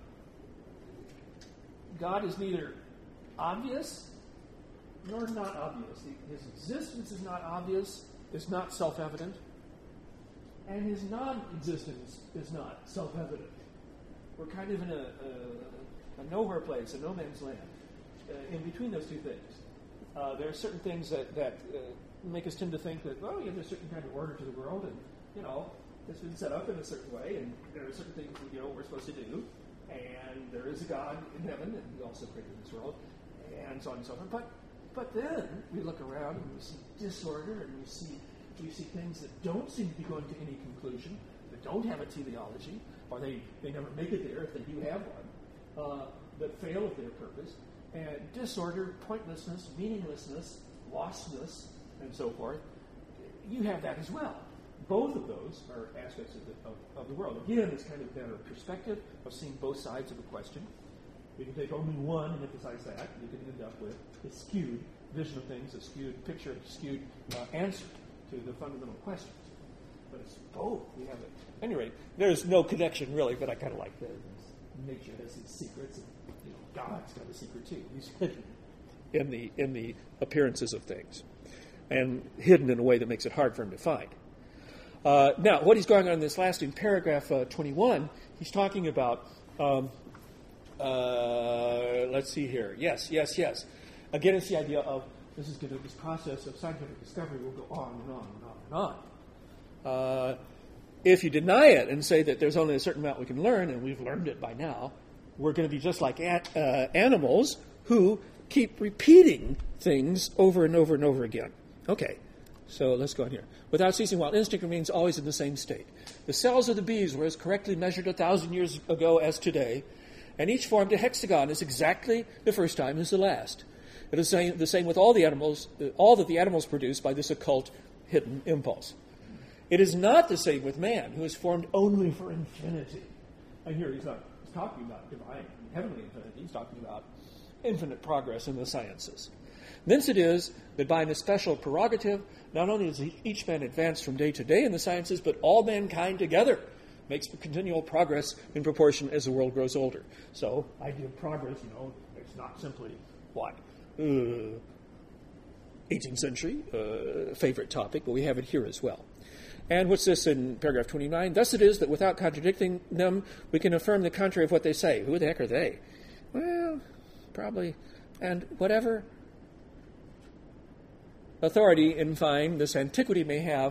God is neither obvious nor not obvious. His existence is not obvious; is not self-evident, and his non-existence is not self-evident. We're kind of in a, a, a nowhere place, a no man's land, uh, in between those two things. Uh, there are certain things that that uh, make us tend to think that, well, yeah, there's a certain kind of order to the world, and, you know, it's been set up in a certain way, and there are certain things that, you know, we're supposed to do, and there is a God in heaven, and he also created this world, and so on and so forth. But but then we look around, and we see disorder, and we see we see things that don't seem to be going to any conclusion, that don't have a teleology, or they, they never make it there if they do have one, uh, that fail of their purpose, and disorder, pointlessness, meaninglessness, lostness, and so forth. You have that as well. Both of those are aspects of the, of, of the world. Again, it's kind of better perspective of seeing both sides of a question. You can take only one and emphasize that. You can end up with a skewed vision of things, a skewed picture, a skewed uh, answer to the fundamental questions. But it's both. We have it. At any rate, there's no connection really, but I kind of like that. Nature has its secrets, and you know, God's got a secret too. He's hidden in the in the appearances of things, and hidden in a way that makes it hard for him to find. Uh, now, what he's going on in this last, in paragraph uh, twenty-one, he's talking about, um, uh, let's see here, yes, yes, yes. Again, it's the idea of this is going to, this process of scientific discovery will go on and on and on and on. Uh, if you deny it and say that there's only a certain amount we can learn, and we've learned it by now, we're going to be just like at, uh, animals who keep repeating things over and over and over again. Okay. So let's go on here. Without ceasing, while instinct remains always in the same state. The cells of the bees were as correctly measured a thousand years ago as today, and each formed a hexagon as exactly the first time as the last. It is the same with all the animals, all that the animals produce by this occult hidden impulse. It is not the same with man, who is formed only for infinity. And here he's not he's talking about divine, heavenly infinity. He's talking about infinite progress in the sciences. Thence it is that by an especial prerogative, not only does each man advance from day to day in the sciences, but all mankind together makes continual progress in proportion as the world grows older. So, idea of progress, you know, it's not simply, what, uh, eighteenth century, uh, favorite topic, but we have it here as well. And what's this in paragraph twenty-nine? Thus it is that without contradicting them, we can affirm the contrary of what they say. Who the heck are they? Well, probably, and whatever authority, in fine, this antiquity may have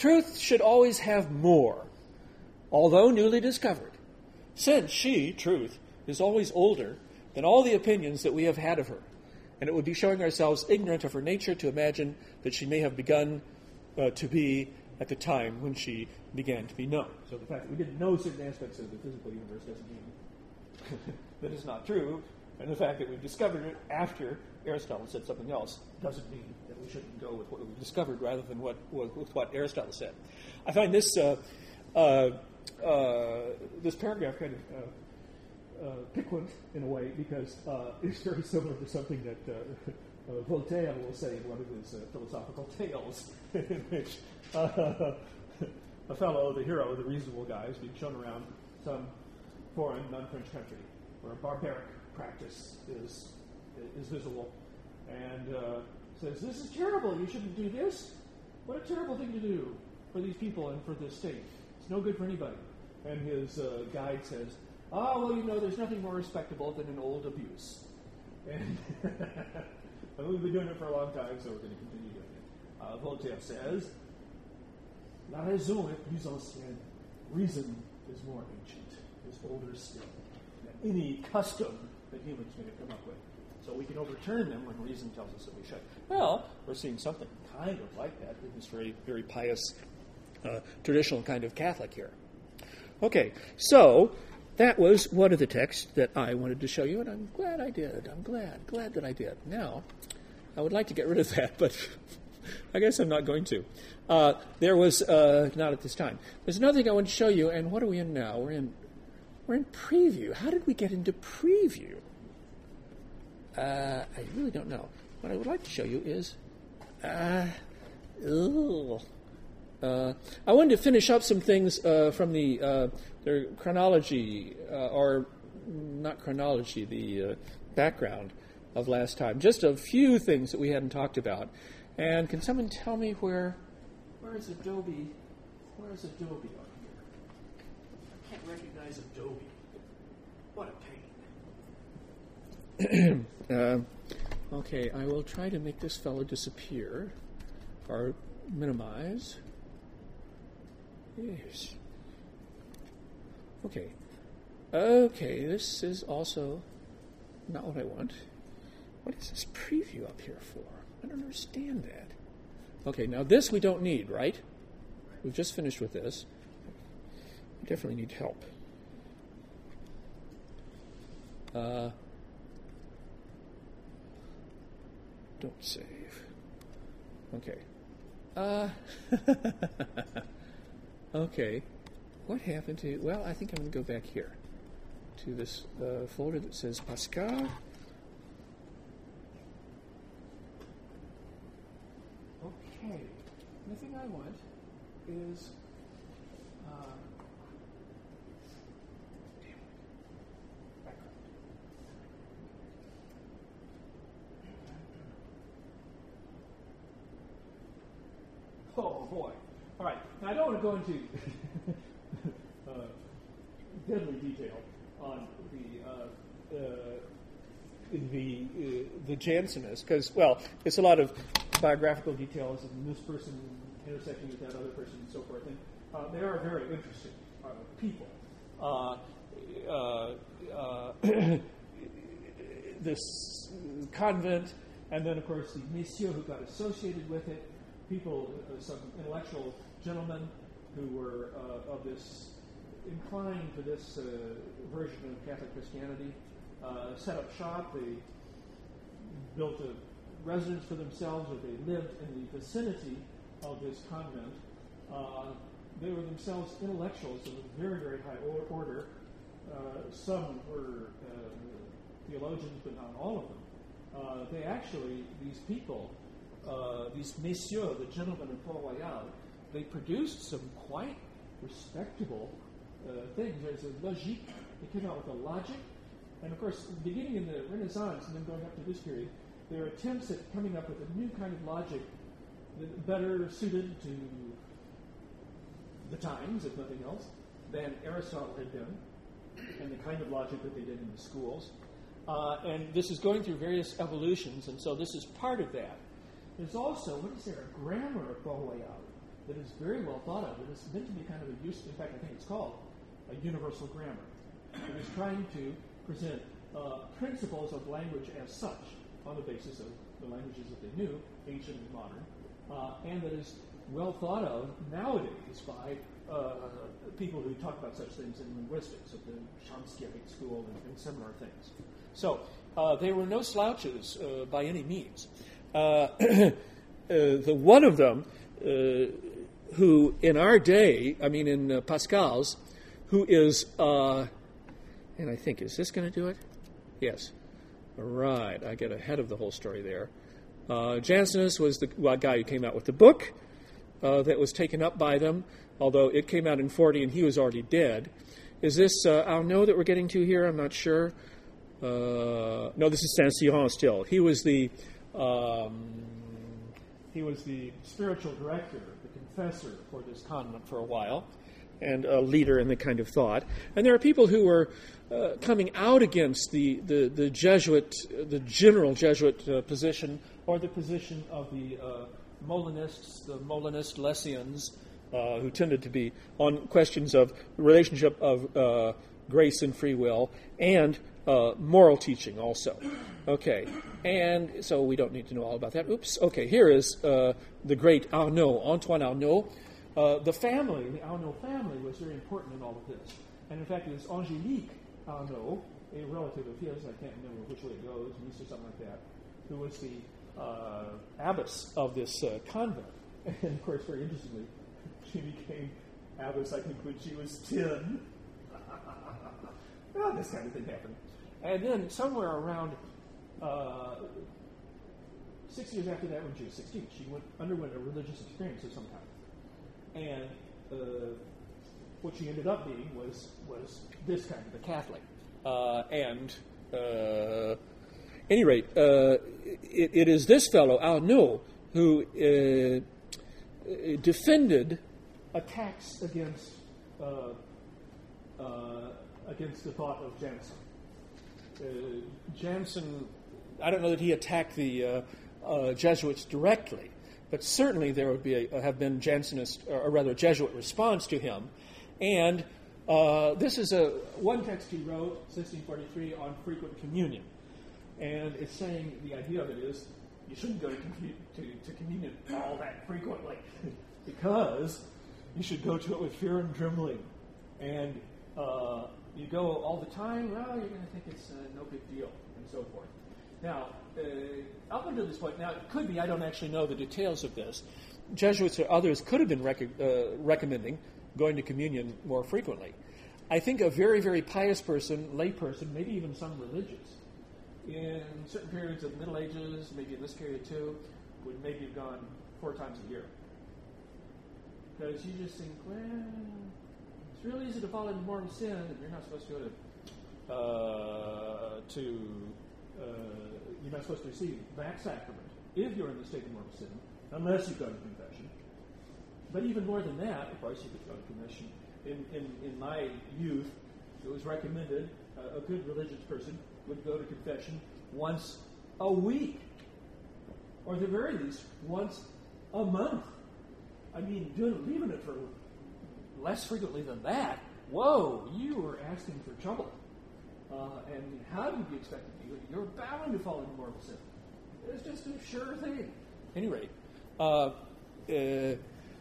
Truth should always have more, although newly discovered, since she, truth, is always older than all the opinions that we have had of her, and it would be showing ourselves ignorant of her nature to imagine that she may have begun uh, to be at the time when she began to be known. So the fact that we didn't know certain aspects of the physical universe doesn't mean that it's not true, and the fact that we discovered it after Aristotle said something else doesn't mean that we shouldn't go with what we discovered rather than what with what Aristotle said. I find this uh, uh, uh, this paragraph kind of uh, uh, piquant in a way because uh, it's very similar to something that uh, uh, Voltaire will say in one of his uh, philosophical tales, in which uh, a fellow, the hero, the reasonable guy, is being shown around some foreign, non-French country where a barbaric practice is is visible, and uh, says, "This is terrible. You shouldn't do this. What a terrible thing to do for these people and for this state. It's no good for anybody." And his uh, guide says, "Ah, well, you know, there's nothing more respectable than an old abuse." And, and we've been doing it for a long time, so we're going to continue doing it. Uh, Voltaire says, "La raison est plus ancienne." Reason is more ancient, is older still than any custom that humans may have come up with. So we can overturn them when reason tells us that we should. Well, we're seeing something kind of like that in this very, very pious, uh, traditional kind of Catholic here. Okay, so that was one of the texts that I wanted to show you, and I'm glad I did. I'm glad, glad that I did. Now, I would like to get rid of that, but I guess I'm not going to. Uh, there was, uh, not at this time. There's another thing I want to show you, and what are we in now? We're in, we're in preview. How did we get into preview? Uh, I really don't know. What I would like to show you is, uh, ugh. Uh, I wanted to finish up some things uh, from the uh, their chronology, uh, or not chronology, the uh, background of last time. Just a few things that we hadn't talked about. And can someone tell me where, where is Adobe? Where is Adobe on here? I can't recognize Adobe. What a pain. uh, okay, I will try to make this fellow disappear or minimize. Yes. Okay. Okay, this is also not what I want. What is this preview up here for? I don't understand that. Okay, now this we don't need, right? We've just finished with this. We definitely need help. Uh, don't save. Okay. Uh, okay. What happened to... Well, I think I'm going to go back here to this uh, folder that says Pascal. Okay. The thing I want is... Uh, Oh, boy. All right. Now, I don't want to go into uh, deadly detail on the uh, uh, the uh, the Jansenists, because, well, it's a lot of biographical details and this person intersecting with that other person and so forth. And uh, they are very interesting uh, people. Uh, uh, uh, this convent, and then, of course, the messieurs who got associated with it, people, uh, some intellectual gentlemen who were uh, of this, inclined to this uh, version of Catholic Christianity, uh, set up shop. They built a residence for themselves, or they lived in the vicinity of this convent. Uh, they were themselves intellectuals of a very, very high order. Uh, some were uh, theologians, but not all of them. Uh, they actually, these people, Uh, these messieurs, the gentlemen of Port-Royal, they produced some quite respectable uh, things. There's a logique. They came out with a logic. And, of course, beginning in the Renaissance and then going up to this period, there are attempts at coming up with a new kind of logic that better suited to the times, if nothing else, than Aristotle had done, and the kind of logic that they did in the schools. Uh, and this is going through various evolutions, and so this is part of that. There's also, what is there, a grammar of Port-Royal. that is very well thought of. It is meant to be kind of a use. In fact, I think it's called a universal grammar. It is trying to present uh, principles of language as such on the basis of the languages that they knew, ancient and modern, uh, and that is well thought of nowadays by uh, people who talk about such things in linguistics, at the Chomskyian school and, and similar things. So uh, they were no slouches uh, by any means. Uh, uh, the one of them, uh, who in our day, I mean in uh, Pascal's, who is, uh, and I think, is this going to do it? Yes. All right, I get ahead of the whole story there. Uh, Jansenus was the well, guy who came out with the book uh, that was taken up by them, although it came out in forty and he was already dead. Is this uh, Arnaud that we're getting to here? I'm not sure. Uh, no, this is Saint-Cyran still. He was the um, he was the spiritual director, the confessor for this convent for a while, and a leader in the kind of thought. And there are people who were uh, coming out against the, the, the Jesuit, the general Jesuit uh, position, or the position of the uh, Molinists, the Molinist Lessians, uh, who tended to be on questions of relationship of uh, grace and free will, and uh, moral teaching also. Okay, and so we don't need to know all about that. Oops. Okay, here is uh, the great Arnaud, Antoine Arnaud. Uh, the family, the Arnaud family, was very important in all of this. And in fact, it was Angélique Arnaud, a relative of his, I can't remember which way it goes, niece or something like that, who was the uh, abbess of this uh, convent. And of course, very interestingly, she became abbess, I think, when she was ten. Well, this kind of thing happened. And then somewhere around uh, six years after that, when she was sixteen, she went, underwent a religious experience of some kind. And uh, what she ended up being was was this kind of a Catholic. Uh, and uh, at any rate, uh, it, it is this fellow, Arnaud, who uh, defended attacks against uh, uh, against the thought of Jansen. Uh, Jansen, I don't know that he attacked the uh, uh, Jesuits directly, but certainly there would be a, have been Jansenist, or rather Jesuit response to him. And uh, this is a one text he wrote, sixteen forty-three, on frequent communion. And it's saying, the idea of it is, you shouldn't go to, to, to communion all that frequently, because you should go to it with fear and trembling. And uh, you go all the time, well, you're going to think it's uh, no big deal, and so forth. Now, uh, up until this point, now it could be, I don't actually know the details of this, Jesuits or others could have been rec- uh, recommending going to communion more frequently. I think a very, very pious person, lay person, maybe even some religious, in certain periods of the Middle Ages, maybe in this period too, would maybe have gone four times a year. Because you just think, well, it's real easy to fall into mortal sin, and you're not supposed to go to, uh, to uh, you're not supposed to receive that sacrament if you're in the state of mortal sin, unless you go to confession. But even more than that, of course, you could go to confession. In, in, in my youth, it was recommended uh, a good religious person would go to confession once a week, or at the very least, once a month. I mean, doing, leaving it for less frequently than that, whoa, you were asking for trouble. Uh, and how do you be expected to do it? You're bound to fall into mortal sin. It's just a sure thing. At any rate, uh, uh,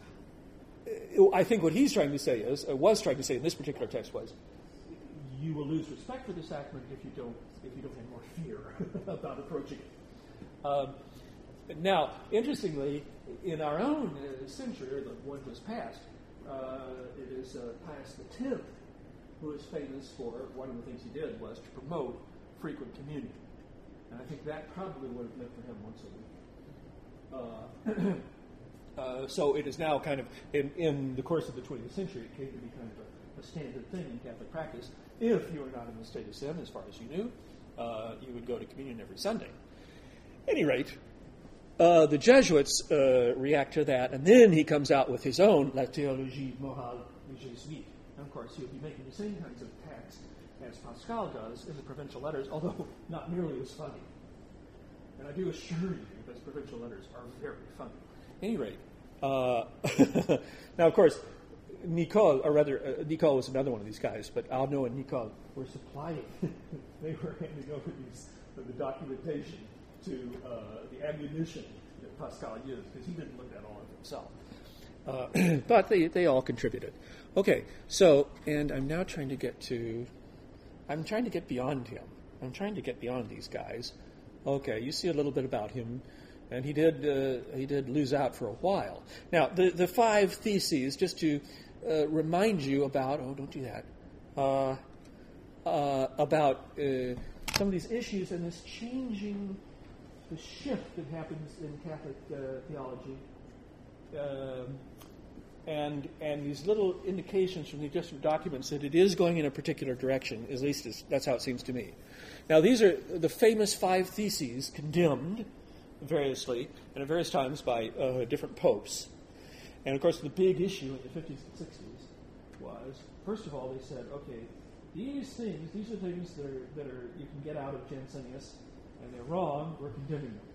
I think what he's trying to say is, uh, was trying to say in this particular text was, you will lose respect for the sacrament if you don't, if you don't have more fear about approaching it. Um, now, interestingly, in our own uh, century, or the one just passed, uh, it is uh, Pius the tenth, who is famous for, one of the things he did was to promote frequent communion. And I think that probably would have meant for him once a week. Uh, uh, so it is now kind of, in, in the course of the twentieth century, it came to be kind of a, a standard thing in Catholic practice. If you were not in the state of sin, as far as you knew, uh, you would go to communion every Sunday. At any rate, uh, the Jesuits uh, react to that, and then he comes out with his own La Théologie Morale des Jésuites. And of course, he'll be making the same kinds of attacks as Pascal does in the Provincial Letters, although not nearly as funny. And I do assure you that his Provincial Letters are very funny. At any rate, Uh, now, of course, Nicole, or rather, uh, Nicole was another one of these guys, but Arnaud and Nicole were supplying. They were handing over these, uh, the documentation to uh, the ammunition that Pascal used, because he didn't look at all of it himself. Uh, but they, they all contributed. Okay, so, and I'm now trying to get to, I'm trying to get beyond him. I'm trying to get beyond these guys. Okay, you see a little bit about him. And he did uh, he did lose out for a while. Now, the, the five theses, just to uh, remind you about, oh, don't do that, uh, uh, about uh, some of these issues and this changing, the shift that happens in Catholic uh, theology, um, and and these little indications from the different documents that it is going in a particular direction, at least that's how it seems to me. Now, these are the famous five theses condemned variously and at various times by uh, different popes. And of course, the big issue in the fifties and sixties was, first of all, they said, okay, these things, these are things that are, that are you can get out of Jansenius, and they're wrong, we're condemning them.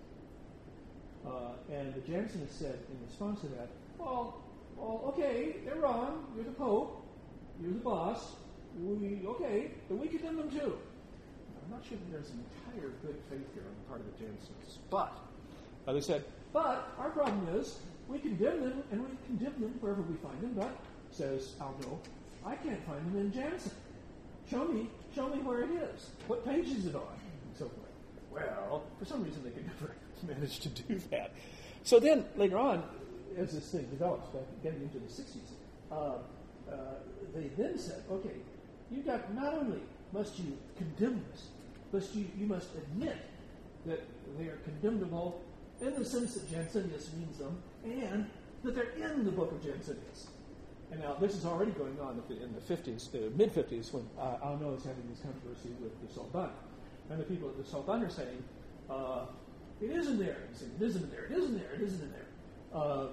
Uh, and the Jansenists said in response to that, well, well, okay, they're wrong, you're the Pope, you're the boss, we, okay, but we condemn them too. I'm not sure that there's entire good faith here on the part of the Jansenists, but Uh, they said, but our problem is we condemn them, and we condemn them wherever we find them, but, says Arnaud, I can't find them in Jansen. Show me, show me where it is. What page is it on? And so forth. Well, for some reason they could never manage to do that. So then, later on, as this thing develops, back getting into the sixties, uh, uh, they then said, okay, you got not only must you condemn this, but you, you must admit that they are condemnable in the sense that Jansenius means them, and that they're in the book of Jansenius. And now this is already going on in the fifties, the mid-fifties, when uh, Arnaud is having this controversy with the Sorbonne. And the people at the Sorbonne are saying, uh, it isn't there. He's saying, it isn't in there, it isn't there, it isn't in there. Uh,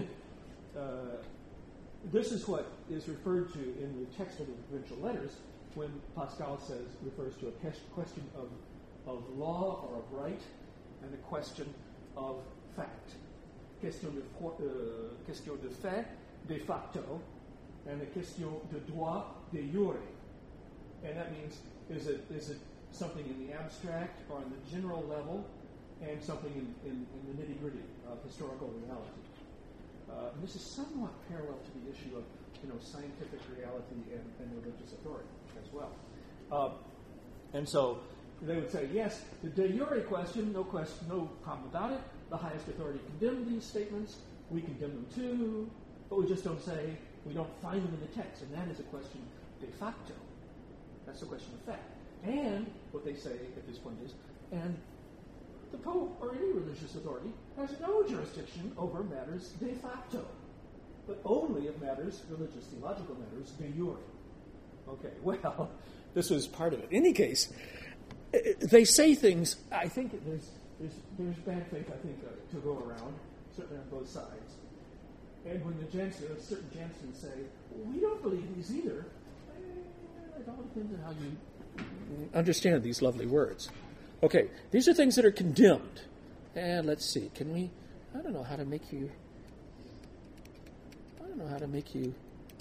uh, this is what is referred to in the text of the provincial letters when Pascal says, refers to a question of, of law or of right, and a question of fact. Question de, uh, question de fait, de facto, and a question de droit de jure. And that means, is it is it something in the abstract or on the general level, and something in, in, in the nitty-gritty of historical reality. Uh, and this is somewhat parallel to the issue of you know scientific reality and, and religious authority as well. Uh, and so they would say, yes, the de jure question, no question, no problem about it. The highest authority condemned these statements. We condemn them too, but we just don't say, we don't find them in the text. And that is a question de facto. That's a question of fact. And what they say at this point is, and the Pope or any religious authority has no jurisdiction over matters de facto, but only of matters, religious theological matters, de jure. Okay, well, this was part of it. In any case, they say things, I think there's there's, there's bad faith, I think, uh, to go around, certainly on both sides. And when the Jansenists, certain Jansenists say, well, we don't believe these either, eh, it all depends on how you understand these lovely words. Okay, these are things that are condemned. And let's see, can we, I don't know how to make you, I don't know how to make you,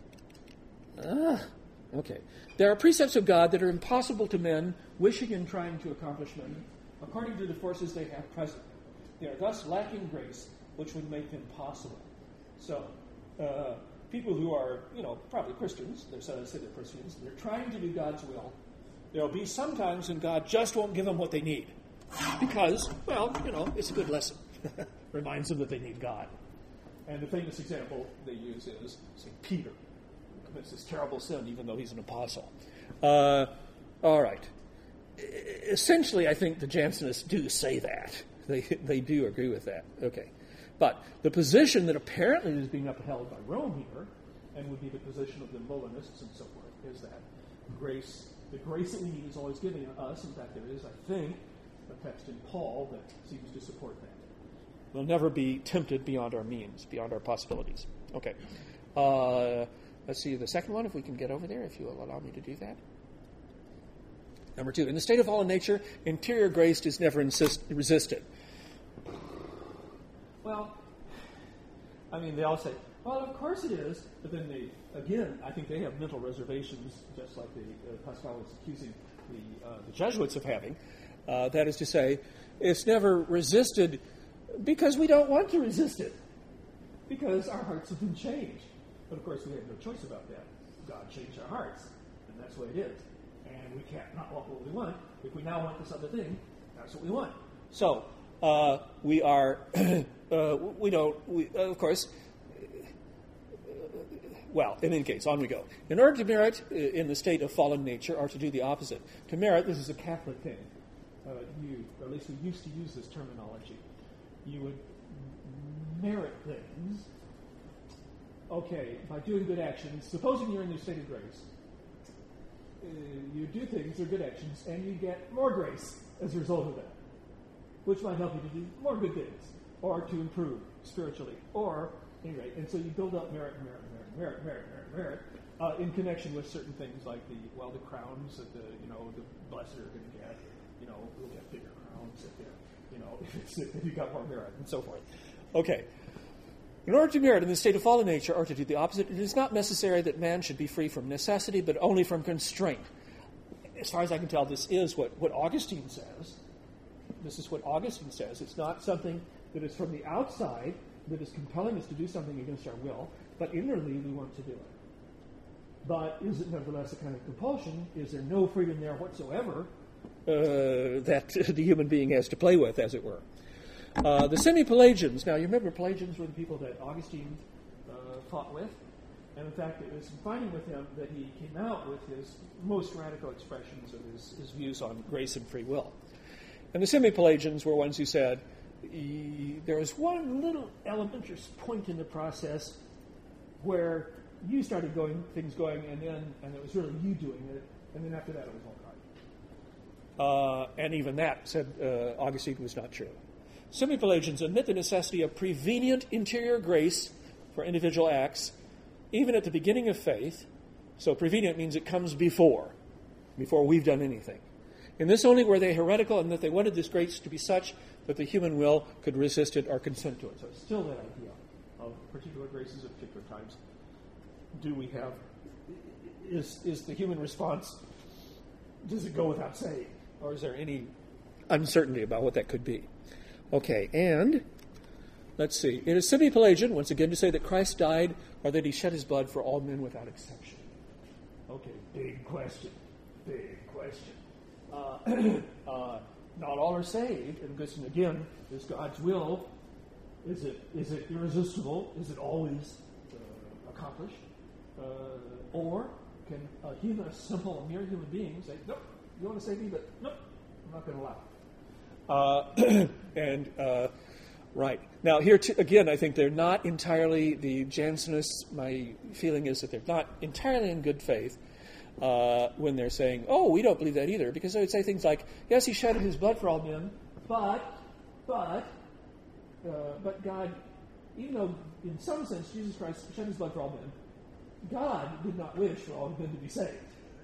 ah, okay. There are precepts of God that are impossible to men wishing and trying to accomplish them according to the forces they have present. They are thus lacking grace, which would make them possible. So, uh, people who are, you know, probably Christians, they're so say they're Christians, they're trying to do God's will. There will be some times when God just won't give them what they need. Because, well, you know, it's a good lesson. Reminds them that they need God. And the famous example they use is Saint Peter, who commits this terrible sin even though he's an apostle. Uh, all right. Essentially, I think the Jansenists do say that. They they do agree with that. Okay. But the position that apparently is being upheld by Rome here, and would be the position of the Molinists and so forth, is that grace, the grace that we need is always given us. In fact, there is, I think, a text in Paul that seems to support that. We'll never be tempted beyond our means, beyond our possibilities. Okay. Uh, let's see the second one, if we can get over there, if you will allow me to do that. Number two, in the state of fallen nature, interior grace is never insist, resisted. Well, I mean, they all say, well, of course it is, but then they, again, I think they have mental reservations, just like the, uh, Pascal was accusing the, uh, the Jesuits of having. Uh, that is to say, it's never resisted because we don't want to resist it, because our hearts have been changed. But of course, we have no choice about that. God changed our hearts, and that's the way it is. And we can't not want what we want. If we now want this other thing, that's what we want. So uh, we are, uh, we don't, we, uh, of course, well, in any case, on we go. In order to merit uh, in the state of fallen nature, or to do the opposite. To merit, this is a Catholic thing. Uh, you, or at least we used to use this terminology. You would merit things, okay, by doing good actions. Supposing you're in the state of grace, uh, you do things, they're good actions, and you get more grace as a result of that, which might help you to do more good things, or to improve spiritually, or, anyway, and so you build up merit, merit, merit, merit, merit, merit, merit, uh, in connection with certain things like the, well, the crowns that the, you know, the blessed are going to get, you know, we'll get bigger crowns if they're, you know, if, it's, if you got more merit, and so forth. Okay. In order to merit in the state of fallen nature, or to do the opposite, it is not necessary that man should be free from necessity, but only from constraint. As far as I can tell, this is what, what Augustine says. This is what Augustine says. It's not something that is from the outside that is compelling us to do something against our will, but inwardly we want to do it. But is it nevertheless a kind of compulsion? Is there no freedom there whatsoever uh, that the human being has to play with, as it were? Uh, the semi-Pelagians, now you remember Pelagians were the people that Augustine uh, fought with, and in fact it was in fighting with him that he came out with his most radical expressions of his, his views on grace and free will. And the semi-Pelagians were ones who said, there was one little elementary point in the process where you started going, things going, and then and it was really you doing it, and then after that it was all God. Uh, and even that, said uh, Augustine, was not true. Semi-Pelagians admit the necessity of prevenient interior grace for individual acts, even at the beginning of faith. So prevenient means it comes before, before we've done anything. In this only were they heretical, in that they wanted this grace to be such that the human will could resist it or consent to it. So it's still that idea of particular graces at particular times. Do we have, is, is the human response, does it go without saying? Or is there any uncertainty about what that could be? Okay, and let's see. It is semi-Pelagian, once again, to say that Christ died or that he shed his blood for all men without exception. Okay, big question. Big question. Uh, uh, not all are saved, and this, again, is God's will. Is it is it irresistible? Is it always uh, accomplished? Uh, or can a human, a simple, a mere human being say, nope, you want to save me, but nope, I'm not going to allow it. Uh, and, uh, right. Now, here, too, again, I think they're not entirely, the Jansenists, my feeling is that they're not entirely in good faith uh, when they're saying, oh, we don't believe that either, because they would say things like, yes, he shed his blood for all men, but, but, uh, but God, even though in some sense Jesus Christ shed his blood for all men, God did not wish for all men to be saved.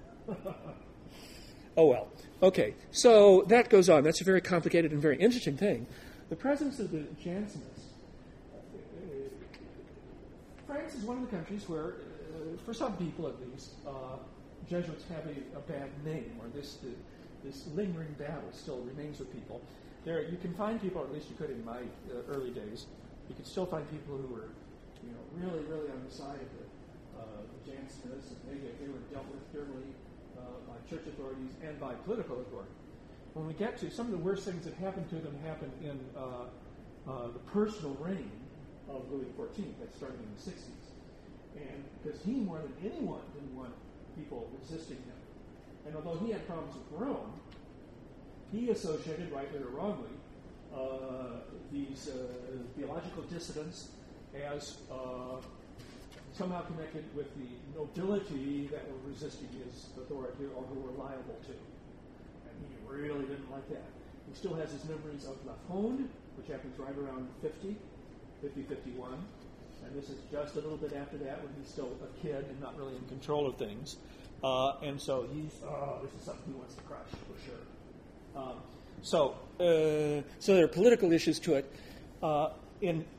Oh, well. Okay, so that goes on. That's a very complicated and very interesting thing. The presence of the Jansenists. Uh, France is one of the countries where, uh, for some people at least, uh, Jesuits have a, a bad name, or this uh, this lingering battle still remains with people. There, you can find people, or at least you could in my uh, early days, you could still find people who were, you know, really, really on the side of the, uh, the Jansenists, and they, they were dealt with fairly Uh, by church authorities and by political authority. When we get to some of the worst things that happened to them happened in uh, uh, the personal reign of Louis the fourteenth, that started in the sixties. And because he, more than anyone, didn't want people resisting him. And although he had problems with Rome, he associated, rightly or wrongly, uh, these uh, theological dissidents as uh, somehow connected with the nobility that were resisting his authority or who were liable to. And he really didn't like that. He still has his memories of La Fronde, which happens right around fifty, fifty, fifty-one. And this is just a little bit after that when he's still a kid and not really in control of things. Uh, and so he's, oh, this is something he wants to crush, for sure. Um, so, uh, so there are political issues to it. Uh, in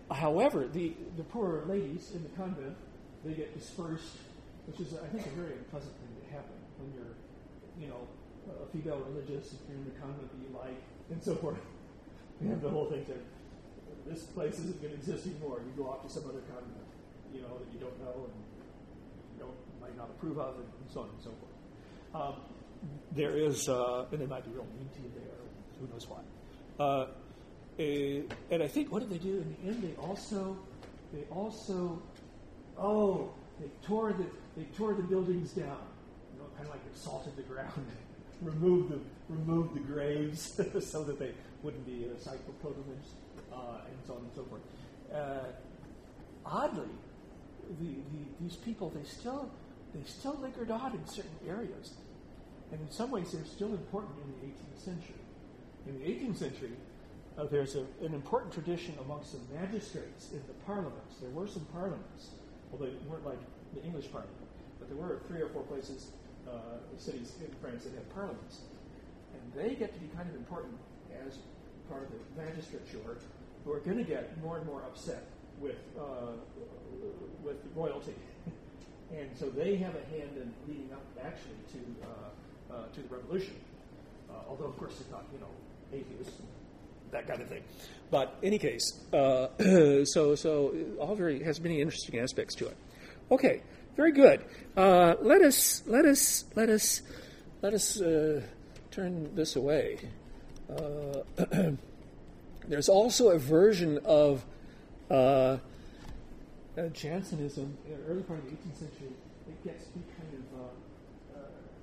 However, the, the poor ladies in the convent, they get dispersed, which is, I think, a very unpleasant thing to happen when you're, you know, a female religious, if you're in the convent that you like, and so forth. And the whole thing said, this place isn't going to exist anymore. You go off to some other convent, you know, that you don't know and you don't, might not approve of, and so on and so forth. Um, there is, uh, and they might be real mean to you there, who knows why. Uh, Uh, and I think, what did they do in the end? They also, they also, oh, they tore the they tore the buildings down. You know, kind of like they salted the ground, removed the removed the graves so that they wouldn't be a site for pilgrimage, uh, and so on and so forth. Uh, oddly, the, the these people they still they still lingered on in certain areas, and in some ways they're still important in the eighteenth century. In the eighteenth century. Uh, there's a, an important tradition amongst the magistrates in the parliaments. There were some parliaments, although they weren't like the English parliament, but there were three or four places, uh, cities in France that had parliaments. And they get to be kind of important as part of the magistrature, who are going to get more and more upset with, uh, with royalty. And so they have a hand in leading up, actually, to, uh, uh, to the revolution. Uh, although, of course, they're not, you know, atheists, that kind of thing. But in any case, uh, so so all very has many interesting aspects to it. Okay, very good. Uh, let us let us let us let us uh, turn this away. Uh, there's also a version of uh, uh, Jansenism in the early part of the eighteenth century. It gets to be kind of uh, uh,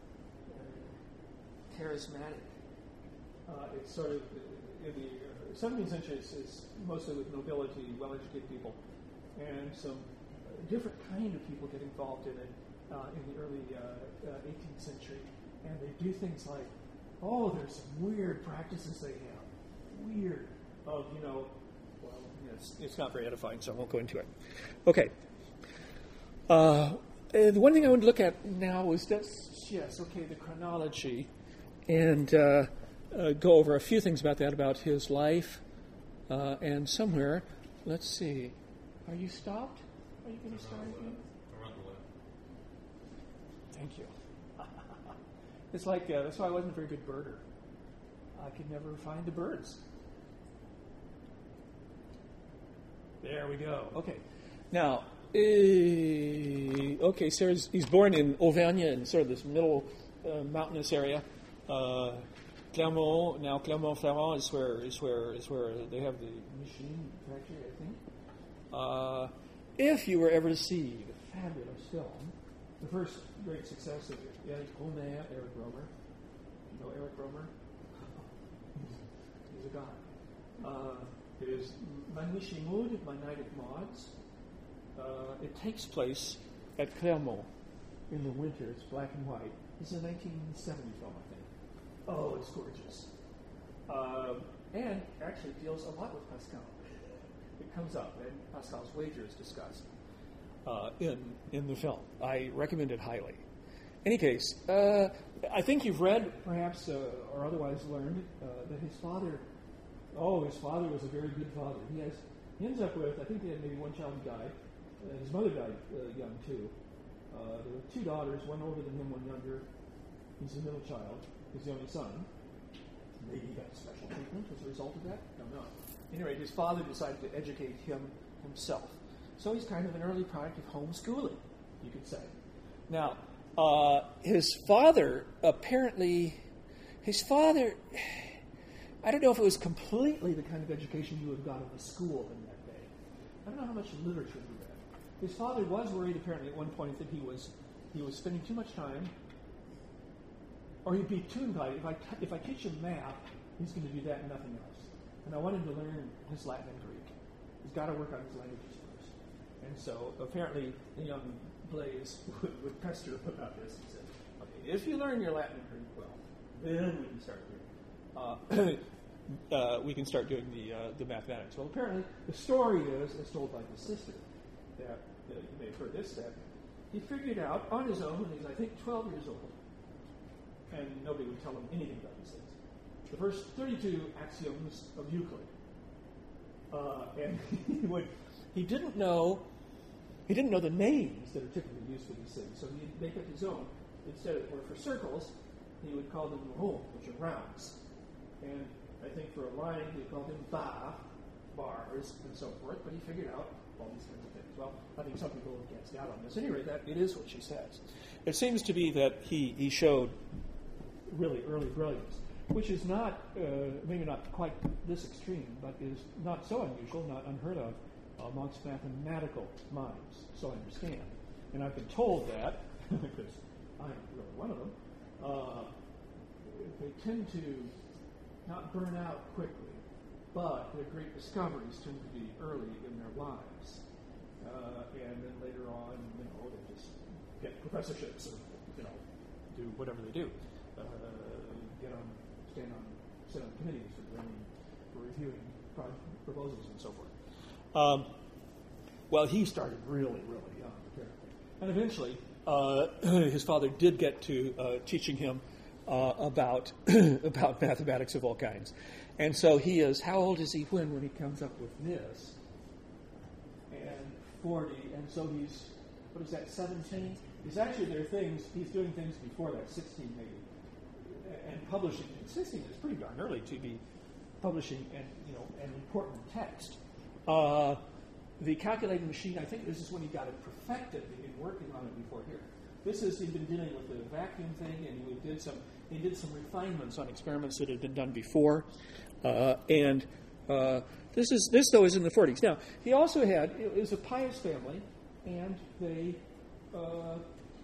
uh, charismatic. Uh, it's sort of in the uh, seventeenth century, it's, it's mostly with nobility, well-educated people, and some uh, different kind of people get involved in it uh, in the early uh, uh, eighteenth century, and they do things like, oh, there's some weird practices they have, weird, of, you know, well, it's, it's not very edifying, so I won't go into it. Okay. Uh, the one thing I want to look at now is just, yes, okay, the chronology, and uh, Uh, go over a few things about that, about his life, uh, and somewhere, let's see, are you stopped? Are you going to start again? Thank you. It's like, uh, that's why I wasn't a very good birder. I could never find the birds. There we go. Okay. Now, uh, okay, so he's, he's born in Auvergne, in sort of this middle uh, mountainous area. Uh, Clermont, now Clermont-Ferrand is where is where is where they have the machine factory, I think. Uh, if you were ever to see the fabulous film, the first great success of Eric Romer, Eric Romer, you know Eric Romer? He's a god. Uh, it is Ma Nuit chez Maud, My Night at Maud's. Uh, it takes place at Clermont in the winter. It's black and white. It's a nineteen seventy film, I think. Oh, it's gorgeous. Uh, and actually deals a lot with Pascal. It comes up, and Pascal's wager is discussed uh, in in the film. I recommend it highly. In any case, uh, I think you've read, perhaps, uh, or otherwise learned, uh, that his father, oh, his father was a very good father. He has, he ends up with, I think they had maybe one child who died. Uh, his mother died uh, young, too. Uh, there were two daughters, one older than him, one younger. He's the middle child. He's the only son. Maybe he got special treatment as a result of that. Don't know. Anyway, his father decided to educate him himself. So he's kind of an early product of homeschooling, you could say. Now, uh, his father apparently, his father, I don't know if it was completely the kind of education you would have got in the school in that day. I don't know how much literature he read. His father was worried apparently at one point that he was he was spending too much time, or he'd be too inclined. If I, t- if I teach him math, he's going to do that and nothing else. And I want him to learn his Latin and Greek. He's got to work on his languages first. And so apparently the young Blaise would, would pester him about this. He said, okay, if you learn your Latin and Greek well, then we can start doing uh, uh, we can start doing the uh, the mathematics. Well, apparently the story is, as told by his sister, that uh, you may have heard this, that he figured out on his own when he was, I think, twelve years old, and nobody would tell him anything about these things, the first thirty-two axioms of Euclid. Uh, and he would, he didn't know, he didn't know the names that are typically used for these things, so he'd make up his own. Instead of, or for circles, he would call them rond, which are rounds. And I think for a line, he called them bar, bars, and so forth, but he figured out all these kinds of things. Well, I think some people have guessed out on this. Anyway, that it is what she says. It seems to be that he, he showed really early brilliance, which is not, uh, maybe not quite this extreme, but is not so unusual, not unheard of amongst mathematical minds, so I understand. And I've been told that, because I'm really one of them, uh, they tend to not burn out quickly, but their great discoveries tend to be early in their lives. Uh, and then later on, you know, they just get professorships or, you know, do whatever they do. Uh, get on, stand on, sit on committees for, for reviewing project proposals and so forth. Um, well, he started really, really young, apparently. And eventually, uh, his father did get to uh, teaching him uh, about about mathematics of all kinds. And so he is, how old is he when, when he comes up with this? And forty, and so he's, what is that, seventeen? He's actually, there are things, he's doing things before that, sixteen maybe. And publishing, and sixteen is pretty darn early to be publishing an, you know, an important text. Uh, the calculating machine, I think this is when he got it perfected. He'd been working on it before here. This is, he'd been dealing with the vacuum thing, and he did some he did some refinements on experiments that had been done before. Uh, and uh, this is this though is in the forties. Now he also had, it was a pious family, and they uh, uh,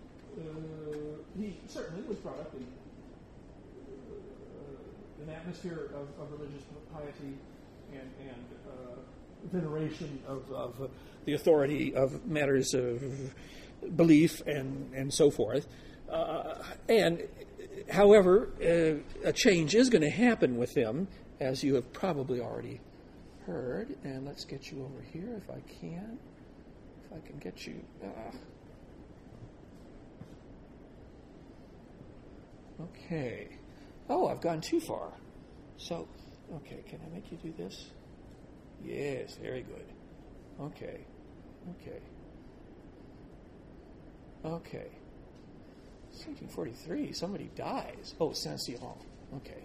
he certainly was brought up in uh, an atmosphere of, of religious piety and and uh, veneration of, of uh, the authority of matters of belief and and so forth. Uh, and however, uh, a change is going to happen with them, as you have probably already heard. And let's get you over here if I can. If I can get you. Uh, okay. Oh, I've gone too far. So, okay, can I make you do this? Yes, very good. Okay. Okay. Okay. seventeen forty-three, somebody dies. Oh, Saint-Cyran. Okay.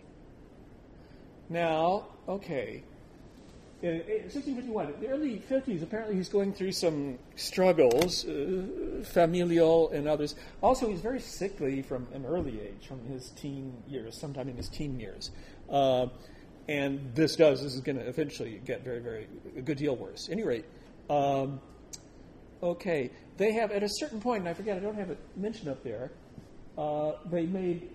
Now, okay. In sixteen fifty-one, in the early fifties, apparently he's going through some struggles, uh, familial and others. Also, he's very sickly from an early age, from his teen years, sometime in his teen years. Uh, and this does, this is going to eventually get very, very, a good deal worse. At any rate, um, okay. They have, at a certain point, and I forget, I don't have it mentioned up there, uh, they made,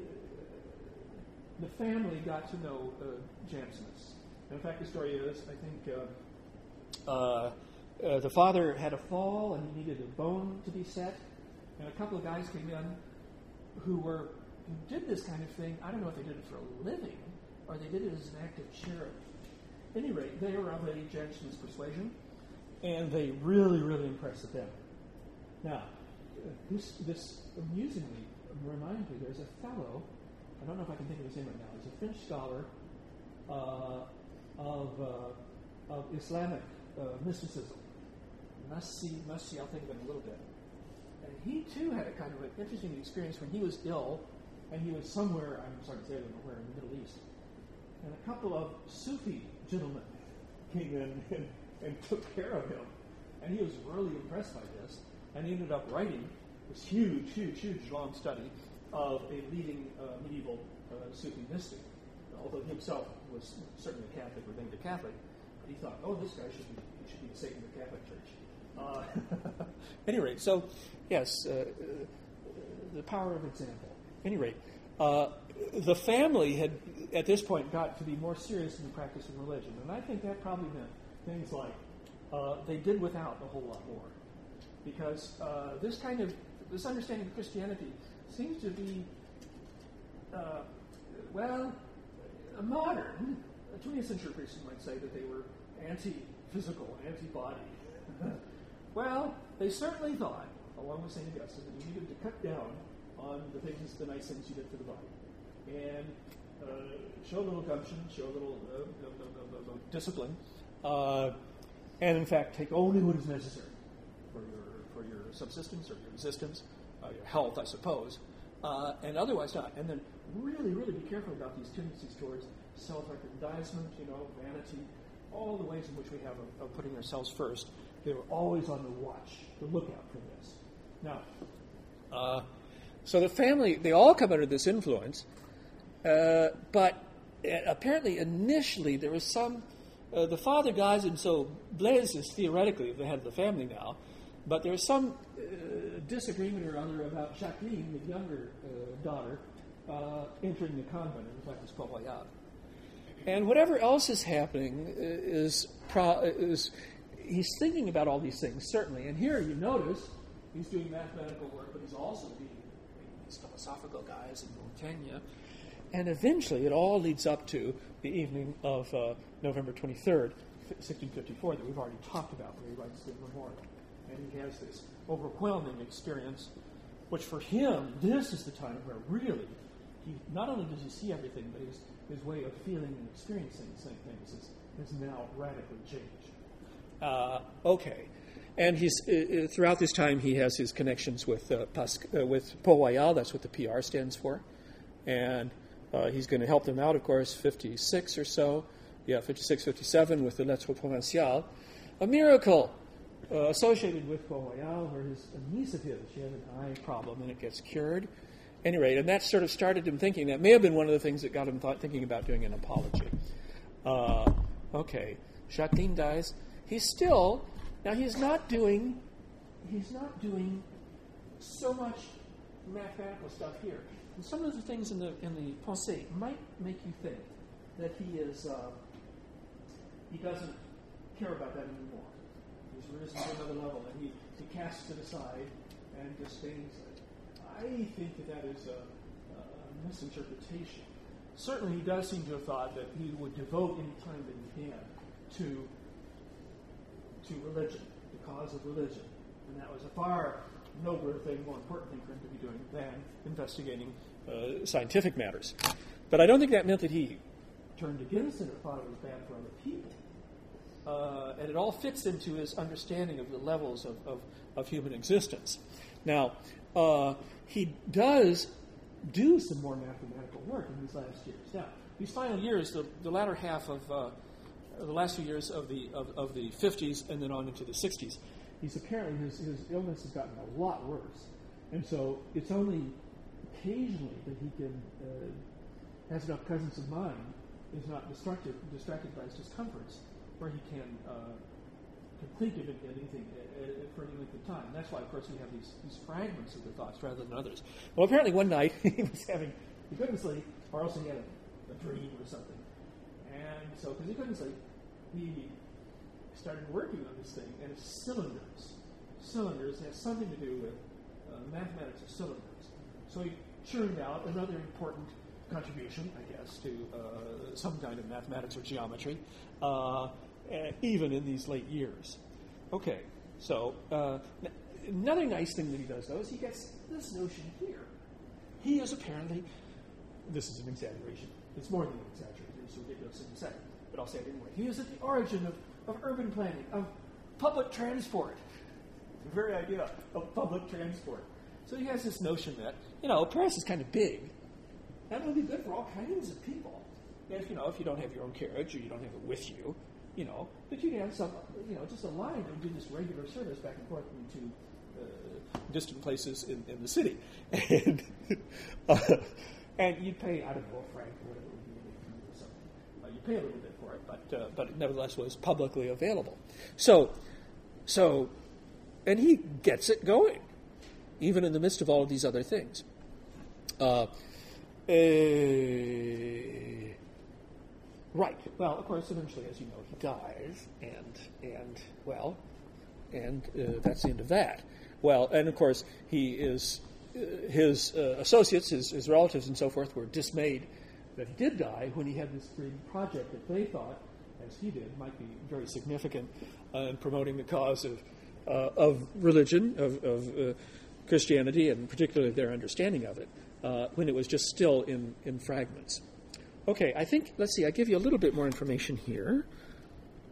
the family got to know uh, Jansenist. And in fact, the story is, I think, uh, uh, uh, the father had a fall and he needed a bone to be set, and a couple of guys came in who were, who did this kind of thing. I don't know if they did it for a living, or they did it as an act of charity. At any rate, they were of a Jansenist persuasion, and they really, really impressed the family. Now, uh, this, this amusingly reminds me, there's a fellow, I don't know if I can think of his name right now, he's a French scholar uh, of, uh, of Islamic uh, mysticism. Massi, Massi, I'll think of it in a little bit. And he too had a kind of an interesting experience when he was ill, and he was somewhere, I'm sorry to say, I don't know where, in the Middle East. And a couple of Sufi gentlemen came in and, and took care of him. And he was really impressed by this. And he ended up writing this huge, huge, huge long study of a leading uh, medieval uh, Sufi mystic. Although he himself was certainly a Catholic, or named a Catholic, but he thought, oh, this guy should be, he should be a saint in the Catholic Church. Uh, at any rate, so yes, uh, uh, the power of example. At any rate, uh, the family had at this point got to be more serious in the practice of religion, and I think that probably meant things like uh, they did without a whole lot more. Because uh, this kind of, this understanding of Christianity seems to be, uh, well, a modern, a twentieth century person might say that they were anti-physical, anti-body. Well, they certainly thought, along with Saint Augustine, that you needed to cut down on the things, the nice things you did for the body. And uh, show a little gumption, show a little uh, uh, uh, uh, uh, discipline, uh, and in fact take only what is necessary for your for your subsistence or your existence, uh, your health, I suppose, uh, and otherwise not. And then really, really be careful about these tendencies towards self-aggrandizement, you know, vanity, all the ways in which we have of, of putting ourselves first. They were always on the watch, the lookout for this. Now, uh, so the family, they all come under this influence, uh, but apparently initially there was some, uh, the father dies, and so Blaise is theoretically the head of the family now, but there was some uh, disagreement or other about Jacqueline, the younger uh, daughter, uh, entering the convent, in fact it's Port Royal. And whatever else is happening is, pro- is he's thinking about all these things, certainly. And here you notice he's doing mathematical work, but he's also reading these philosophical guys in Montaigne. And eventually it all leads up to the evening of uh, November twenty-third, sixteen fifty-four, that we've already talked about, where he writes the Memorial. And he has this overwhelming experience, which for him, this is the time where really, he not only does he see everything, but his, his way of feeling and experiencing things is, is now radically changed. Uh, okay. And he's uh, throughout this time, he has his connections with uh, Pasc- uh, with Port Royal. That's what the P R stands for. And uh, he's going to help them out, of course, fifty-six or so. Yeah, fifty-six, fifty-seven with the Lettres Provinciales. A miracle uh, associated with Port Royal, where his a niece of his, she had an eye problem, and it gets cured. At any rate, and that sort of started him thinking. That may have been one of the things that got him thought, thinking about doing an apology. Uh, okay, Jacqueline dies. He's still... Now, he's not doing he's not doing so much mathematical stuff here. And some of the things in the in the Pensée might make you think that he is uh, he doesn't care about that anymore. He's risen to another level, and he, he casts it aside and disdains it. I think that that is a, a misinterpretation. Certainly, he does seem to have thought that he would devote any time that he had to to religion, the cause of religion. And that was a far nobler thing, more important thing for him to be doing than investigating uh, scientific matters. But I don't think that meant that he turned against it or thought it was bad for other people. Uh, and it all fits into his understanding of the levels of, of, of human existence. Now, uh, he does do some more mathematical work in these last years. Now, these final years, the, the latter half of uh, the last few years of the of, of the fifties and then on into the sixties, he's apparently his, his illness has gotten a lot worse, and so it's only occasionally that he can uh, has enough presence of mind, is not distracted distracted by his discomforts, where he can uh, complete it anything uh, for any length of time. And that's why, of course, we have these these fragments of the thoughts rather than others. Well, apparently one night he was having he couldn't sleep, or else he had a, a dream or something. And so, because he couldn't sleep, he started working on this thing, and it's cylinders. Cylinders has something to do with uh, mathematics of cylinders. So he churned out another important contribution, I guess, to uh, some kind of mathematics or geometry, uh, even in these late years. Okay, so uh, another nice thing that he does, though, is he gets this notion here. He is apparently, this is an exaggeration, it's more than an exaggeration. It's a ridiculous thing to say, but I'll say it anyway. He is at the origin of, of urban planning, of public transport. The very idea of public transport. So he has this notion that, you know, Paris is kind of big. That would be good for all kinds of people. If, you know, if you don't have your own carriage or you don't have it with you, you know, but you can have some, you know, just a line that would do this regular service back and forth to uh, distant places in, in the city. And, uh, and you'd pay, I don't know, a franc or whatever. You pay a little bit for it, but uh, but it nevertheless was publicly available. So, so, and he gets it going, even in the midst of all of these other things. Uh, uh, right. Well, of course, eventually, as you know, he dies, and and well, and uh, that's the end of that. Well, and of course, he is uh, his uh, associates, his, his relatives, and so forth, were dismayed that he did die when he had this big project that they thought, as he did, might be very significant uh, in promoting the cause of uh, of religion, of, of uh, Christianity, and particularly their understanding of it, uh, when it was just still in, in fragments. Okay, I think, let's see, I give you a little bit more information here.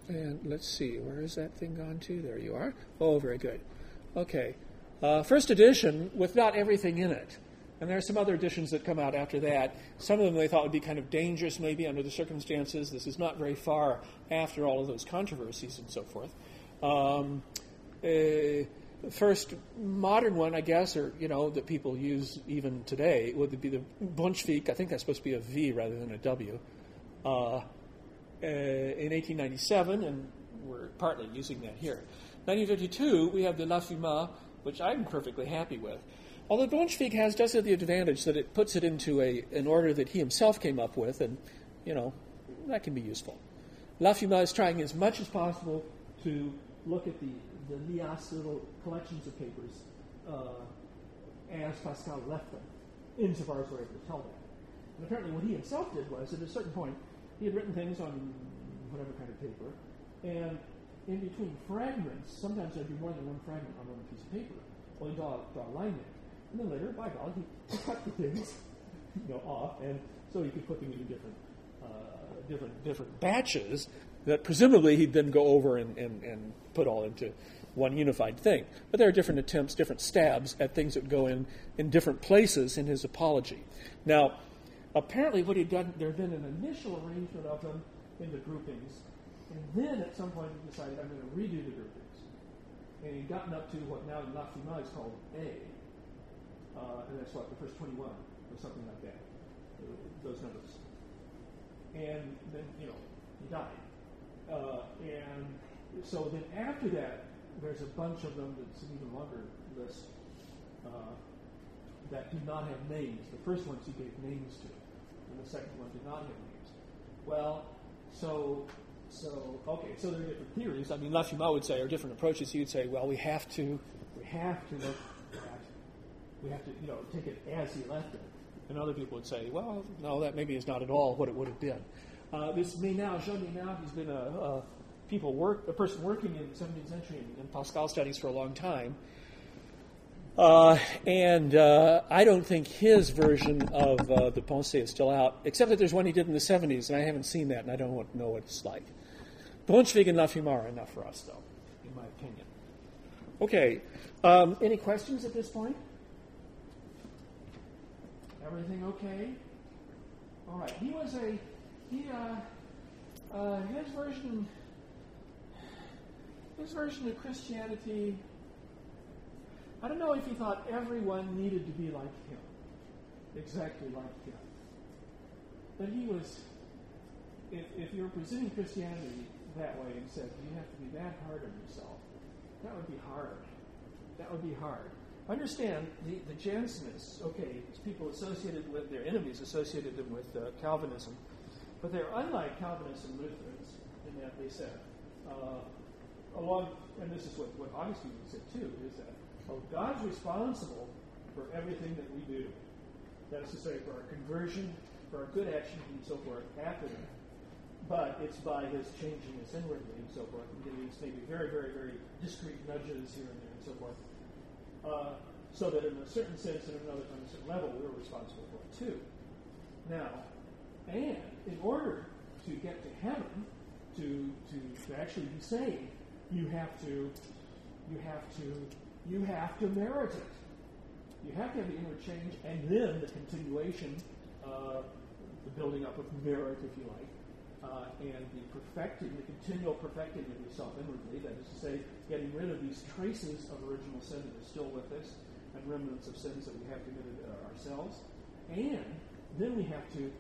And let's see, where is that thing gone to? There you are. Oh, very good. Okay. Uh, first edition with not everything in it. And there are some other editions that come out after that. Some of them they thought would be kind of dangerous maybe under the circumstances. This is not very far after all of those controversies and so forth. Um, uh, the first modern one, I guess, or, you know, that people use even today would be the Brunswick. I think that's supposed to be a V rather than a W. Uh, uh, in eighteen ninety-seven, and we're partly using that here. nineteen fifty-two, we have the La Fuma, which I'm perfectly happy with. Although Brunswick has does have the advantage that it puts it into a an order that he himself came up with, and, you know, that can be useful. La Fuma is trying as much as possible to look at the, the Lias little collections of papers uh, as Pascal left them, insofar as we're able to tell that. And apparently what he himself did was, at a certain point, he had written things on whatever kind of paper, and in between fragments, sometimes there'd be more than one fragment on one piece of paper. Well, he'd draw, draw a line there. And then later, by God, he cut the things, you know, off, and so he could put them into different, uh, different, different batches that presumably he'd then go over and, and, and put all into one unified thing. But there are different attempts, different stabs at things that go in in different places in his apology. Now, apparently, what he'd done, there had been an initial arrangement of them into groupings, and then at some point he decided, I'm going to redo the groupings. And he'd gotten up to what now in La Fuma is called A. Uh, and that's what, the first twenty-one, or something like that, uh, those numbers. And then, you know, he died. Uh, and so then after that, there's a bunch of them that's an even longer list uh, that do not have names. The first ones he gave names to, and the second one did not have names. Well, so, so okay, so there are different theories. I mean, La Fuma would say, or different approaches. He would say, well, we have to, we have to look at, we have to, you know, take it as he left it. And other people would say, well, no, that maybe is not at all what it would have been. Uh, this Meynal, Jean Meynal, he's been a, a people work a person working in the seventeenth century in, in Pascal studies for a long time. Uh, and uh, I don't think his version of uh, the Pensée is still out, except that there's one he did in the seventies, and I haven't seen that, and I don't want to know what it's like. Brunswick and La Fuma are enough for us, though, in my opinion. Okay. Um, any questions at this point? Everything okay? All right. He was a, he, uh, uh, his version, his version of Christianity, I don't know if he thought everyone needed to be like him, exactly like him. But he was, if, if you were presenting Christianity that way and said, you have to be that hard on yourself, that would be hard. That would be hard. Understand, the, the Jansenists, okay, it's people associated with, their enemies associated them with uh, Calvinism, but they're unlike Calvinists and Lutherans in that they said, uh, along, and this is what, what Augustine said too, is that, oh, God's responsible for everything that we do. That is to say, for our conversion, for our good actions and so forth after that. But it's by his changing us inwardly and so forth, and giving us maybe very, very, very discreet nudges here and there and so forth. Uh, so that in a certain sense and another on a certain level, we're responsible for it too. Now, and in order to get to heaven, to to, to actually be saved, you have to you have to you have to merit it. You have to have the inward change, and then the continuation, uh, the building up of merit, if you like, uh, and the perfecting, the continual perfecting of yourself inwardly. That is to say, getting rid of these traces of original sin that are still with us, and remnants of sins that we have committed uh, ourselves. And then we have to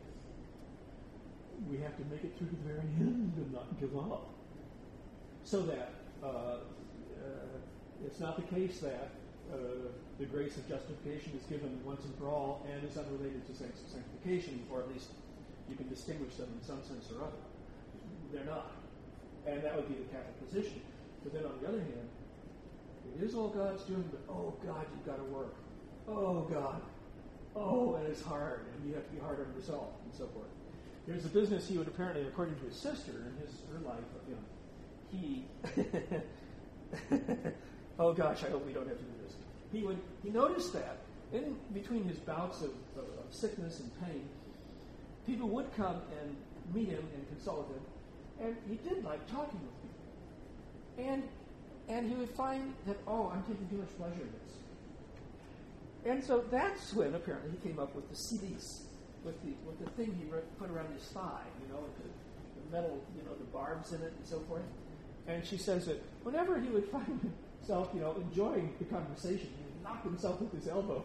we have to make it through to the very end and not give up. So that uh, uh, it's not the case that uh, the grace of justification is given once and for all and is unrelated to sanctification, or at least you can distinguish them in some sense or other. They're not. And that would be the Catholic position. But then on the other hand, it is all God's doing, but oh God, you've got to work. Oh God. Oh, and it's hard, and you have to be hard on yourself, and so forth. There's a business he would apparently, according to his sister in his her life, you know, he oh gosh, I hope we don't have to do this. He would he noticed that in between his bouts of, of, of sickness and pain, people would come and meet him and consult with him, And he did like talking with people. And and he would find that, oh, I'm taking too much pleasure in this. And so that's when apparently he came up with the C Ds, with the with the thing he re- put around his thigh, you know, with the, the metal, you know, the barbs in it and so forth. And she says that whenever he would find himself, you know, enjoying the conversation, he would knock himself with his elbow.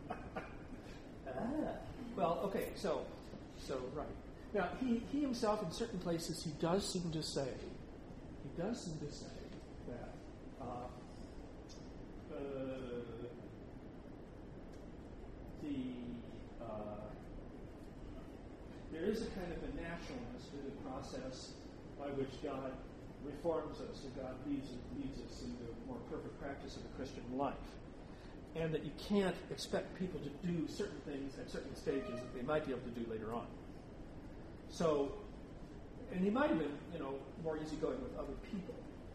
ah. Well, okay, so, so, right. Now, he, he himself, in certain places, he does seem to say, he does seem to say that uh, uh, the, uh, there is a kind of a naturalness to the process by which God reforms us, and God leads, leads us into a more perfect practice of the Christian life. And that you can't expect people to do certain things at certain stages that they might be able to do later on. So, and he might have been, you know, more easygoing with other people.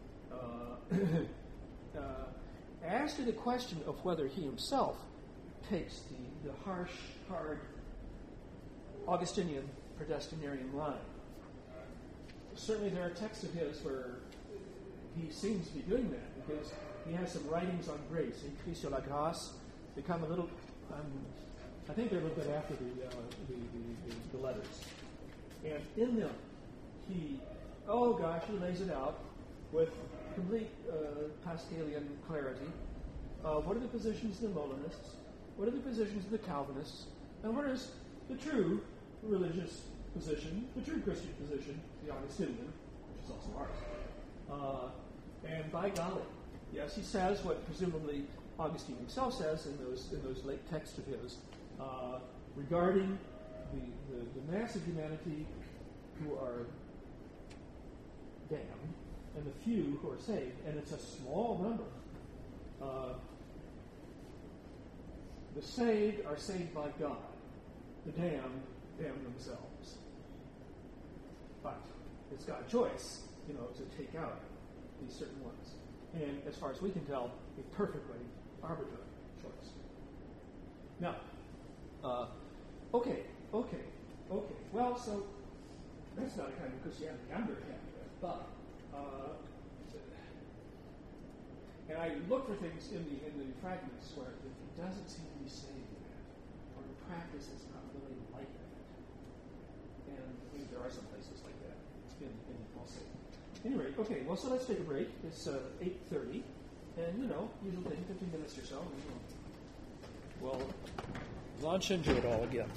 Uh, uh, as to the question of whether he himself takes the, the harsh, hard Augustinian predestinarian line, certainly there are texts of his where he seems to be doing that, because he has some writings on grace, Écrits sur la grâce, become a little, um, I think they're a little bit after the, uh, the, the, the, the letters. And in them, he, oh gosh, he lays it out with complete uh, Pascalian clarity. Uh, what are the positions of the Molinists? What are the positions of the Calvinists? And what is the true religious position, the true Christian position, the Augustinian, which is also ours. Uh, and by golly, yes, he says what presumably Augustine himself says in those in those late texts of his uh, regarding the, the, the mass of humanity who are damned and the few who are saved, and it's a small number. Uh, the saved are saved by God. The damned damn themselves. But it's God's choice, you know, to take out these certain ones. And as far as we can tell, a perfectly arbitrary choice. Now, uh, okay, okay, okay. Well, so that's not a kind of Christianity I'm very happy with. But, uh, and I look for things in the in the fragments where it doesn't seem to be saying that, or the practice is not really like that. And I think there are some places like that in, in Paul Satan. Anyway, okay, well, so let's take a break. It's uh, eight thirty, and, you know, usual thing, fifteen minutes or so, and we'll, we'll launch into it all again.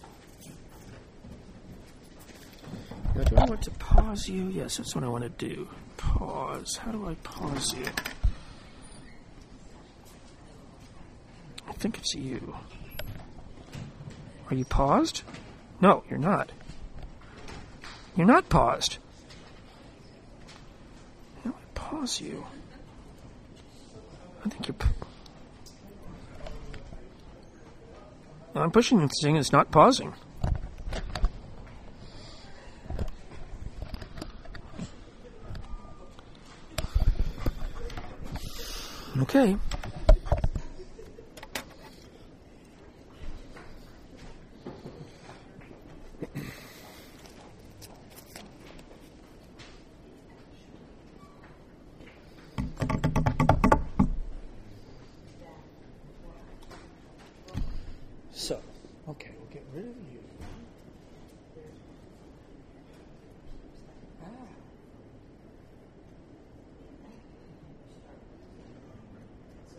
Now, do I want to pause you? Yes, that's what I want to do. Pause. How do I pause you? I think it's you. Are you paused? No, you're not. You're not paused. How do I pause you? I think you're... P- I'm pushing this thing, it's not pausing. Okay. So, okay, we'll get rid of you. Ah.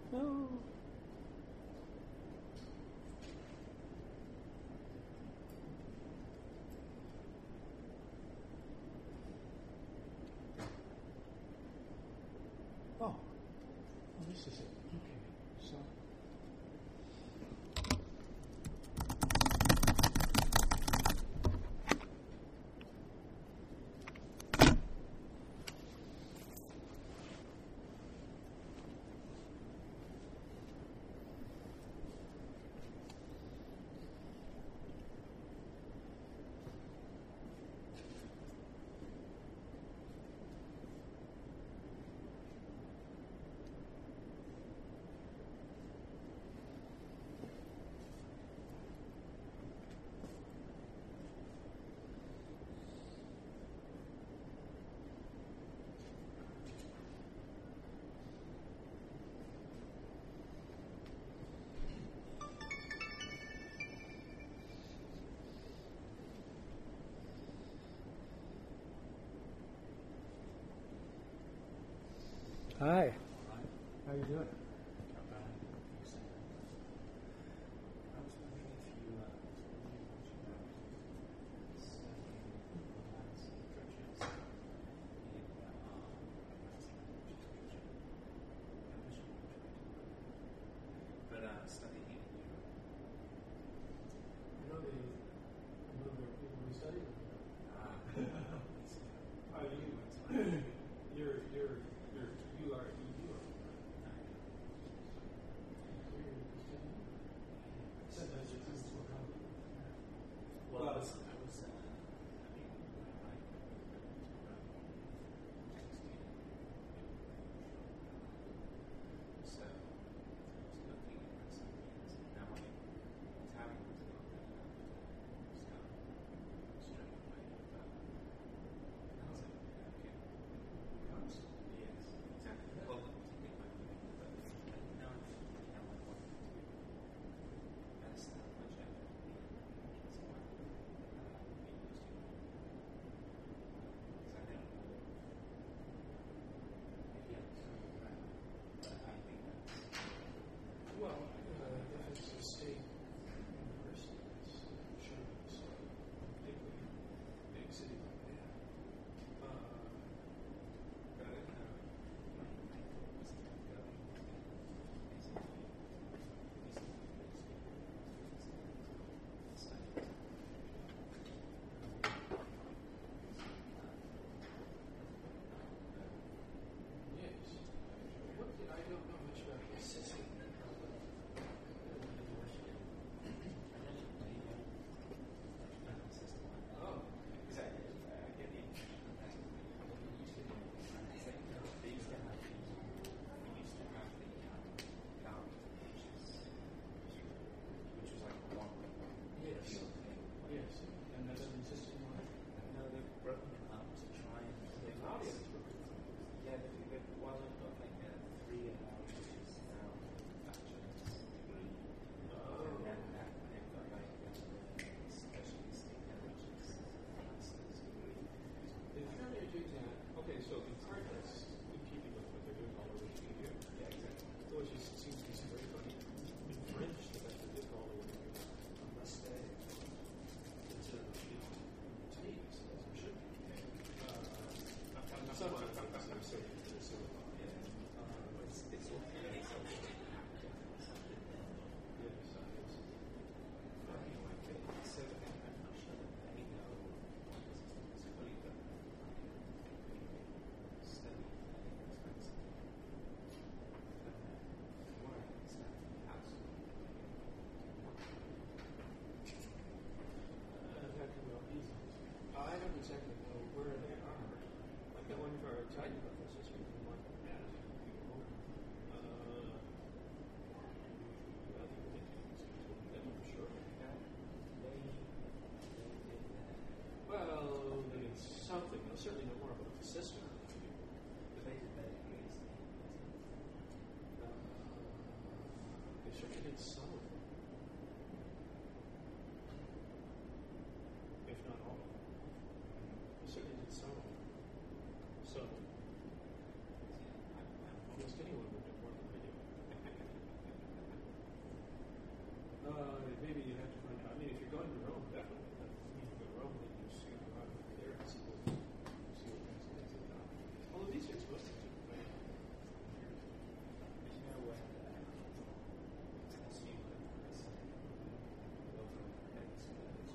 No. Oh. Oh, this is it. Okay. So. Hi. How you doing? But uh, studying in Europe. I know they, I know there are people who study with you. Ah, Are you? You're, you're, you're, you are, you are. Sometimes your friends will come. well, I was, I was, uh, I mean, I like so I was looking at some things. Now my Italian was not good enough to start straight away, but I was like, okay. Comes? Yes, exactly. Well, not particularly my movie, but now I think how I want to do that's not much effort. It's what uh, we used to do. Because I don't know if you have to turn around, but I think that's Well, uh, if it's a state university, it's sure it's a particularly big city like that. Uh, but I don't know. My my thought was to go basically study. yes. What did, I don't know much about this city. Oh, Exactly. I get it. That's what we used to do. They used to have the, we used to have the um, Gallery, which is, which was like a one yes. field thing. Yes. And that's an existing one. No, they've broken it up to try and The audience were yeah, they've, they've, well, they've got like a three and a half, which is now bachelor's degree. Oh. And that, and they've got like a specialist in languages, master's degree. If you're going to do that, okay, so in part that's in keeping with what they're doing all over the year. Yeah, exactly. Though it just seems to be some very funny in French that that's what they call it when you're unless they instead of you know teas, as it should be. Uh, I'm sometimes I'm saying it's a sort of Yeah. uh, It's, it's all very social. yes, I guess. Anyway, so I'm not sure that they know it's fully but study expensive. Why is that house? Uh, that could well be. I don't exactly know where they are. Like that one of our Italian professors who want to ask people. Uh, I think they can speak to them, I'm sure. They, they did that. Well, they did something. They'll certainly know more about the system. But they did their degrees in Uh, they certainly did some of them. If not all of them. They certainly did some of them. So, yeah, I, I'm almost anyone would do more than they do. Uh, maybe you have to find out. I mean, if you're going to Rome, definitely. You can go to Rome, and you just you know, go out there and see what, see what kinds of things they've done. Although these are expensive too. Right? But you know what? Uh, Steve Levin is saying, go from heavens to heavens,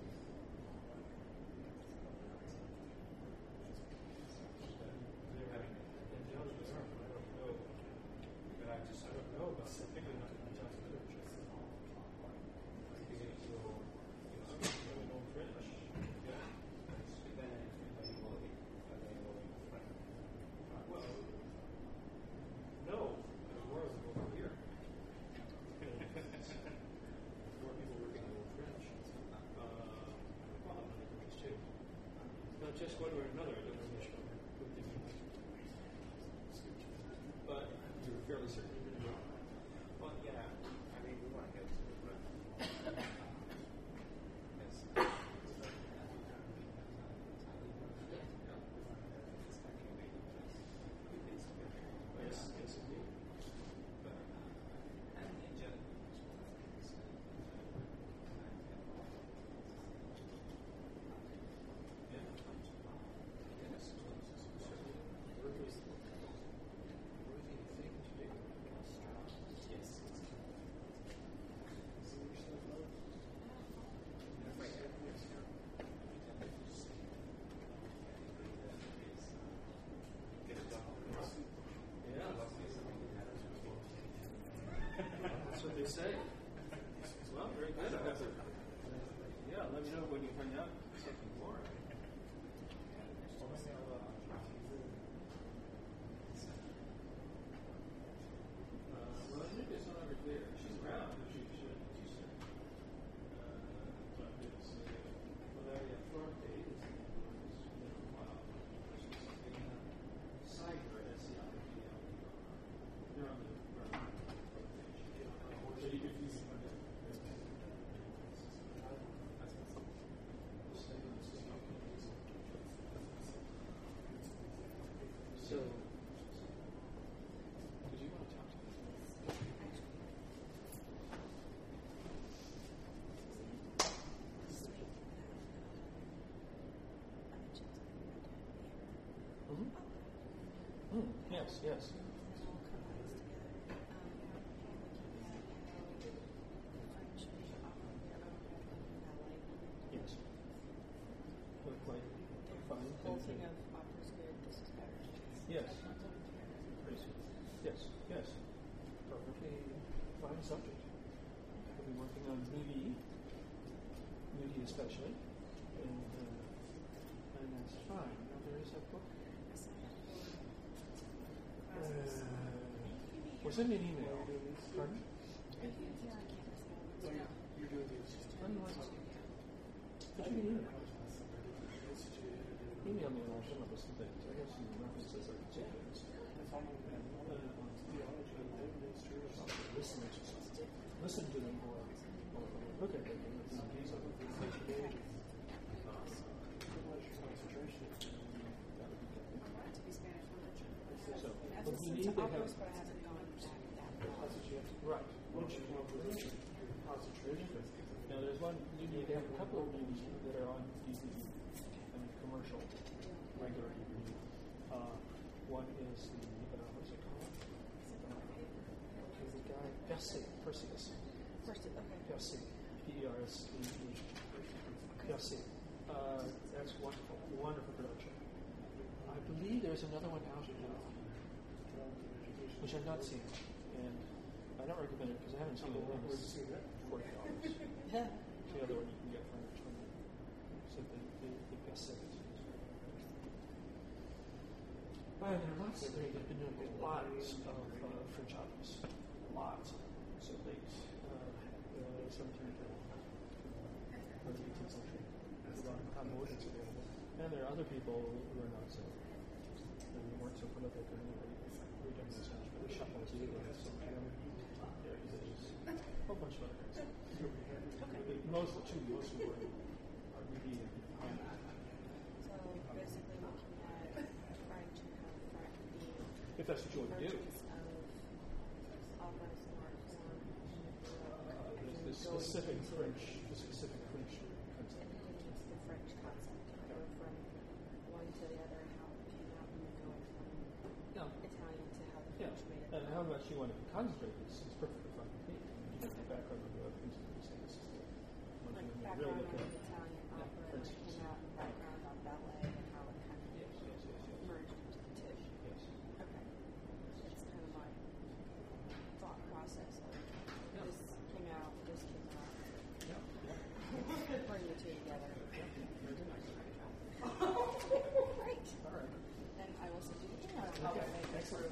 They're having angelic arm. I don't know. but I just I don't know about particularly not in the Catholic Church. because it will, you know, Really old French. Yeah. then everybody will be, they will be friendly. Well, no, the world is over here. More people working in Old French. Uh, well, I'm not English too. Not just one way or another, I don't know which one. But you're fairly certain you're going to go. Well, yeah, I mean, we want to get to it, but it's, Yes, yes, indeed. but and the angelic Yeah. That's what they say. Well, very good. Yeah, let me know when you find out something more. Uh, well, Nika's not over there. She's around, but she should. She should. Uh, but it's uh, Valeria Forte is the one who's been a while. She's in uh, Cyber, S C I B L E R. They're on the front page. So you can use them. So, did you want to talk to me? Mm-hmm. Mm, yes, yes. Yes. Look like fine. Whole thing of opera's good, this is better. Yes. Yes, yes. Perfectly fine subject. We'll be working on nudity, nudity especially, and uh, and that's fine. Now there is a book. Uh, well, send me an email. Pardon? You're doing these. Send me an email. Email me and I'll come up with some things. I have some references or particulars. Listen, listen to them or, or look at them. These are the things that you do. Concentration. That would be good. I want it to be Spanish literature. So, That's but a we sense need of to opera, have. but I haven't gone back that far. That's what you have to do. Right. Once you come up with your concentration. Now, there's one, you need to have a couple of movies that are on D V D, I mean, commercial, regular D V D. Uh, one is the, uh, what's it called? Uh, the guy, Percy, Perseus. First, okay. Percy, P E R S E E. Percy. Uh, that's wonderful, wonderful production. I believe there's another one out now, which I've not seen, and I don't recommend it because I haven't seen it. Where'd you see that? Forty dollars. The other one you can get for twenty. So the the, the Percy. And there are lots of there have been doing lots of uh, French operas, lots. So late uh, uh, seventeenth or eighteenth century. How more it's available. And there are other people who are not so, who weren't so prolific or anyway. We're doing this much, but Chapoutier and some piano. There is a whole bunch of other guys. Most of the two most important are really behind it. So basically looking at trying to confront the If that's what you want to do. emergence of operas and art form in the Uh, world. there's, the specific French, the specific French concept. It's the French concept, or from one to the other, how it came out when you go from Yeah. Italian to how the Yeah. French made it. And how much you want to concentrate is, is perfectly fine with me. Just the background of the other things that you say. This is the one Like thing that background really on look at. Italian Yeah, opera, for and it instance. came out in background on ballet and how it kind of Yes, yes, yes, yes. merged into the Tisch. Yes. Okay. That's kind of my thought process. Of Yeah. This came out, this came out. Yeah. Yeah. Bring the two together. Very nice. Right. All right. And I will send you the email. I'll Okay. make it. Excellent.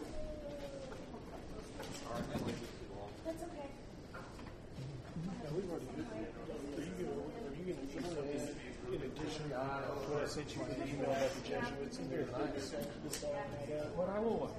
That's okay. Now, we've already did that. Are you gonna, are you gonna fix that in addition to what I sent you with the email about the Jesuits? And very nice. This all made out. What I will want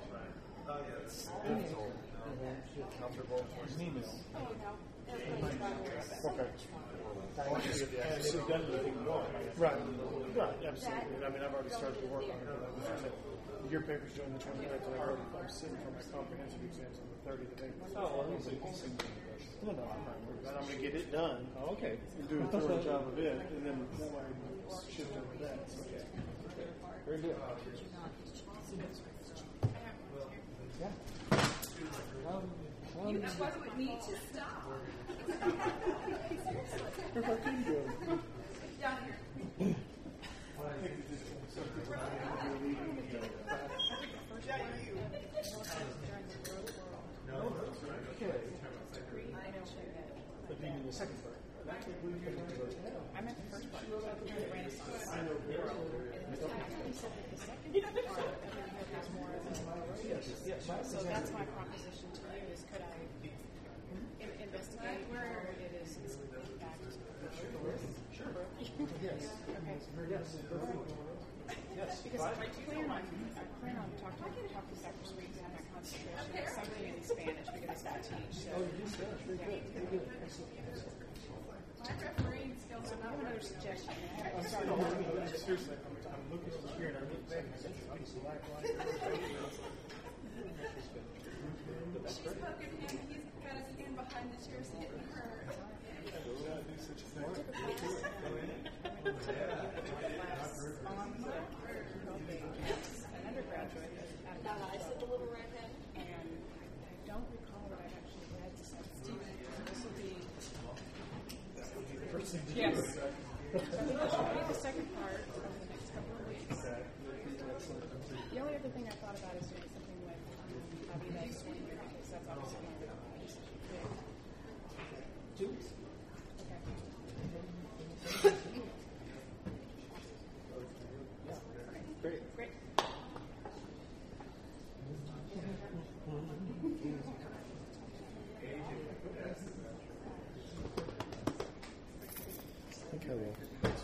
Comfortable. is an email. Oh, no. Everybody's got it. Okay. And if you've done anything more, Right. Right, absolutely. I mean, I've already started to work on it. But your paper's due on the twenty-ninth, and I've already, I'm sitting for my comprehensive exams on the thirtieth of April. oh, well, he's a, he's a, No, no, I'm not worried about it. I'm going to get it done oh, okay. and do a thorough job of it, and then that way we shift over that. So, Okay. Very good. Yeah. Um, um, You wasn't need to stop. if I can do it. Down here. okay. But you mean the second part? I meant the first part, the Renaissance. And he said that the second part of it has more of a Yes, yes. So that's my proposition to you is could I in- investigate where it is back to Sure. Yes. Okay. Yes. Yes. Because I plan on I plan on talking talking to Doctor Sweet and my concentration is something in Spanish because I teach. So Oh, you do Spanish. Very good. Very good. Excellent. Excellent. My refereeing skills are I not have another very suggestion. I I'm started sorry, no, no, seriously, I'm, I'm looking here and I'm looking back and I'm just like, like, That's She's great. poking him. He's got his hand behind the chairs hitting her. An undergraduate at Now I said the little red head. and I don't recall that I've actually read Stephen. This will be yes. So I think I should read the second part over the next couple of weeks. The only other thing I thought about is doing something with um, Bobby Love Swing because that's obviously one of the big. Two weeks. Okay. Great. Great. I think I will.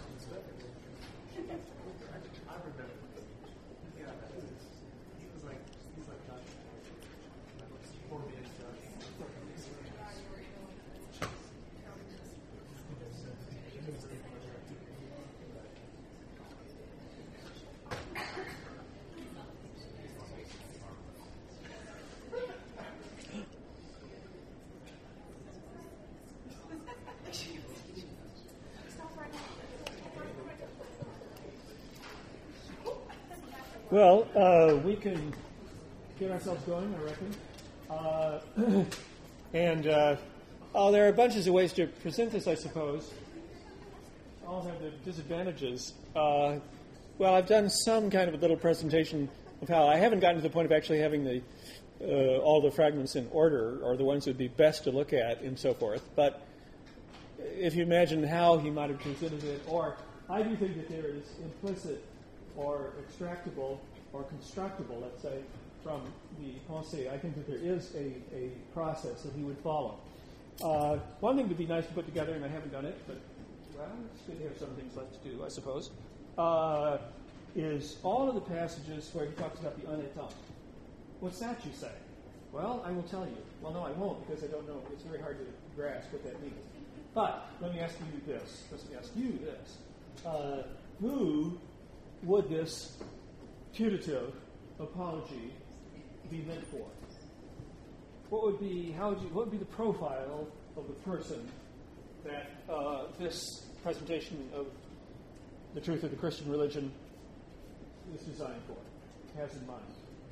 Well, uh, we can get ourselves going, I reckon. Uh, and uh, oh, there are bunches of ways to present this, I suppose. All have their disadvantages. Uh, well, I've done some kind of a little presentation of how I haven't gotten to the point of actually having the uh, all the fragments in order, or the ones that would be best to look at, and so forth. But if you imagine how he might have presented it, or I do think that there is implicit or extractable or constructible, let's say, from the pensée. I think that there is a, a process that he would follow. Uh, one thing would be nice to put together, and I haven't done it, but well, it's good to have some things left to do, I suppose, uh, is all of the passages where he talks about the en état. What's that, you say? Well, I will tell you. Well, no, I won't, because I don't know. It's very hard to grasp what that means. But let me ask you this. Let me ask you this. Uh, who would this putative apology be meant for? What would be how would you, what would be the profile of the person that uh, this presentation of the truth of the Christian religion is designed for, has in mind.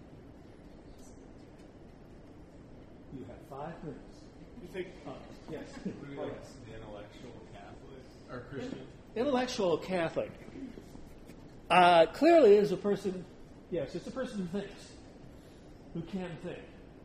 You have five minutes. You think? Uh, yes. Who Oh, is yes. the intellectual Catholic or Christian? Intellectual Catholic. Uh, clearly is a person, yes, it's a person who thinks, who can think.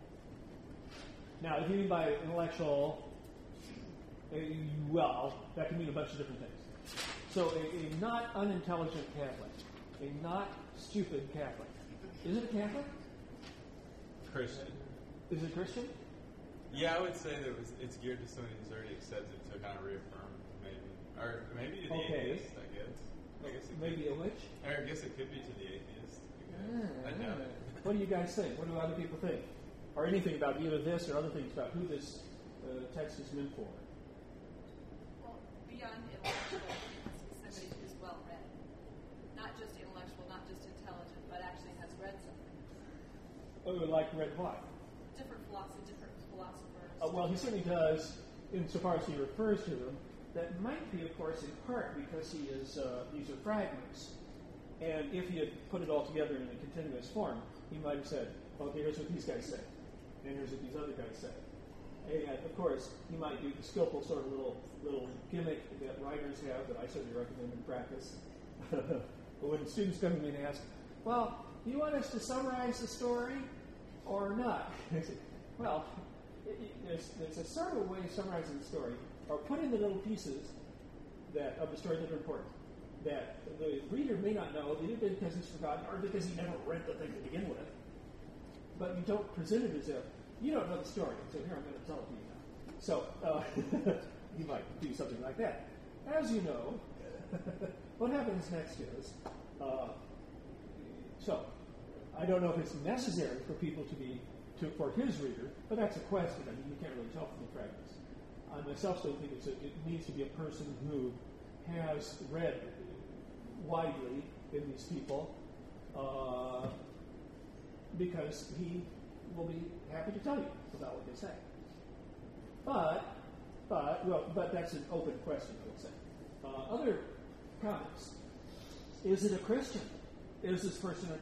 Now, if you mean by intellectual, uh, well, that can mean a bunch of different things. So a, a not unintelligent Catholic, a not stupid Catholic. Is it a Catholic? Christian. Is it Christian? Yeah, I would say that it was, it's geared to somebody who's already accepted to kind of reaffirm, maybe. Or maybe to the Okay. atheist, I guess. I guess it Maybe could, a which? or I guess it could be to the atheist. Ah, I doubt it. What do you guys think? What do other people think? Or anything about either this or other things about who this uh, text is meant for? Well, beyond intellectual, it has to be somebody who's well read. Not just intellectual, not just intelligent, but actually has read something. Oh, like read what? Different philosophy, different philosophers. Uh, well, he certainly does, insofar as he refers to them. That might be, of course, in part because he is uh, these are fragments. And if he had put it all together in a continuous form, he might have said, okay, here's what these guys say, and here's what these other guys say. And, of course, he might do the skillful sort of little little gimmick that writers have that I certainly recommend in practice. But when students come to me and ask, well, do you want us to summarize the story or not? I say, well, it, it, there's, there's a sort of a way of summarizing the story, or put in the little pieces that of the story that are important, that the reader may not know, either because he's forgotten or because he never read the thing to begin with. But you don't present it as if you don't know the story, so here I'm going to tell it to you now. So uh, you might do something like that. As you know, what happens next is, uh, so I don't know if it's necessary for people to be to, for his reader, but that's a question. I mean, you can't really tell from the fragments. I myself still think it's a, it needs to be a person who has read widely in these people, uh, because he will be happy to tell you about what they say. But, but, well, but that's an open question, I would say. Uh, other comments. Is it a Christian? Is this person a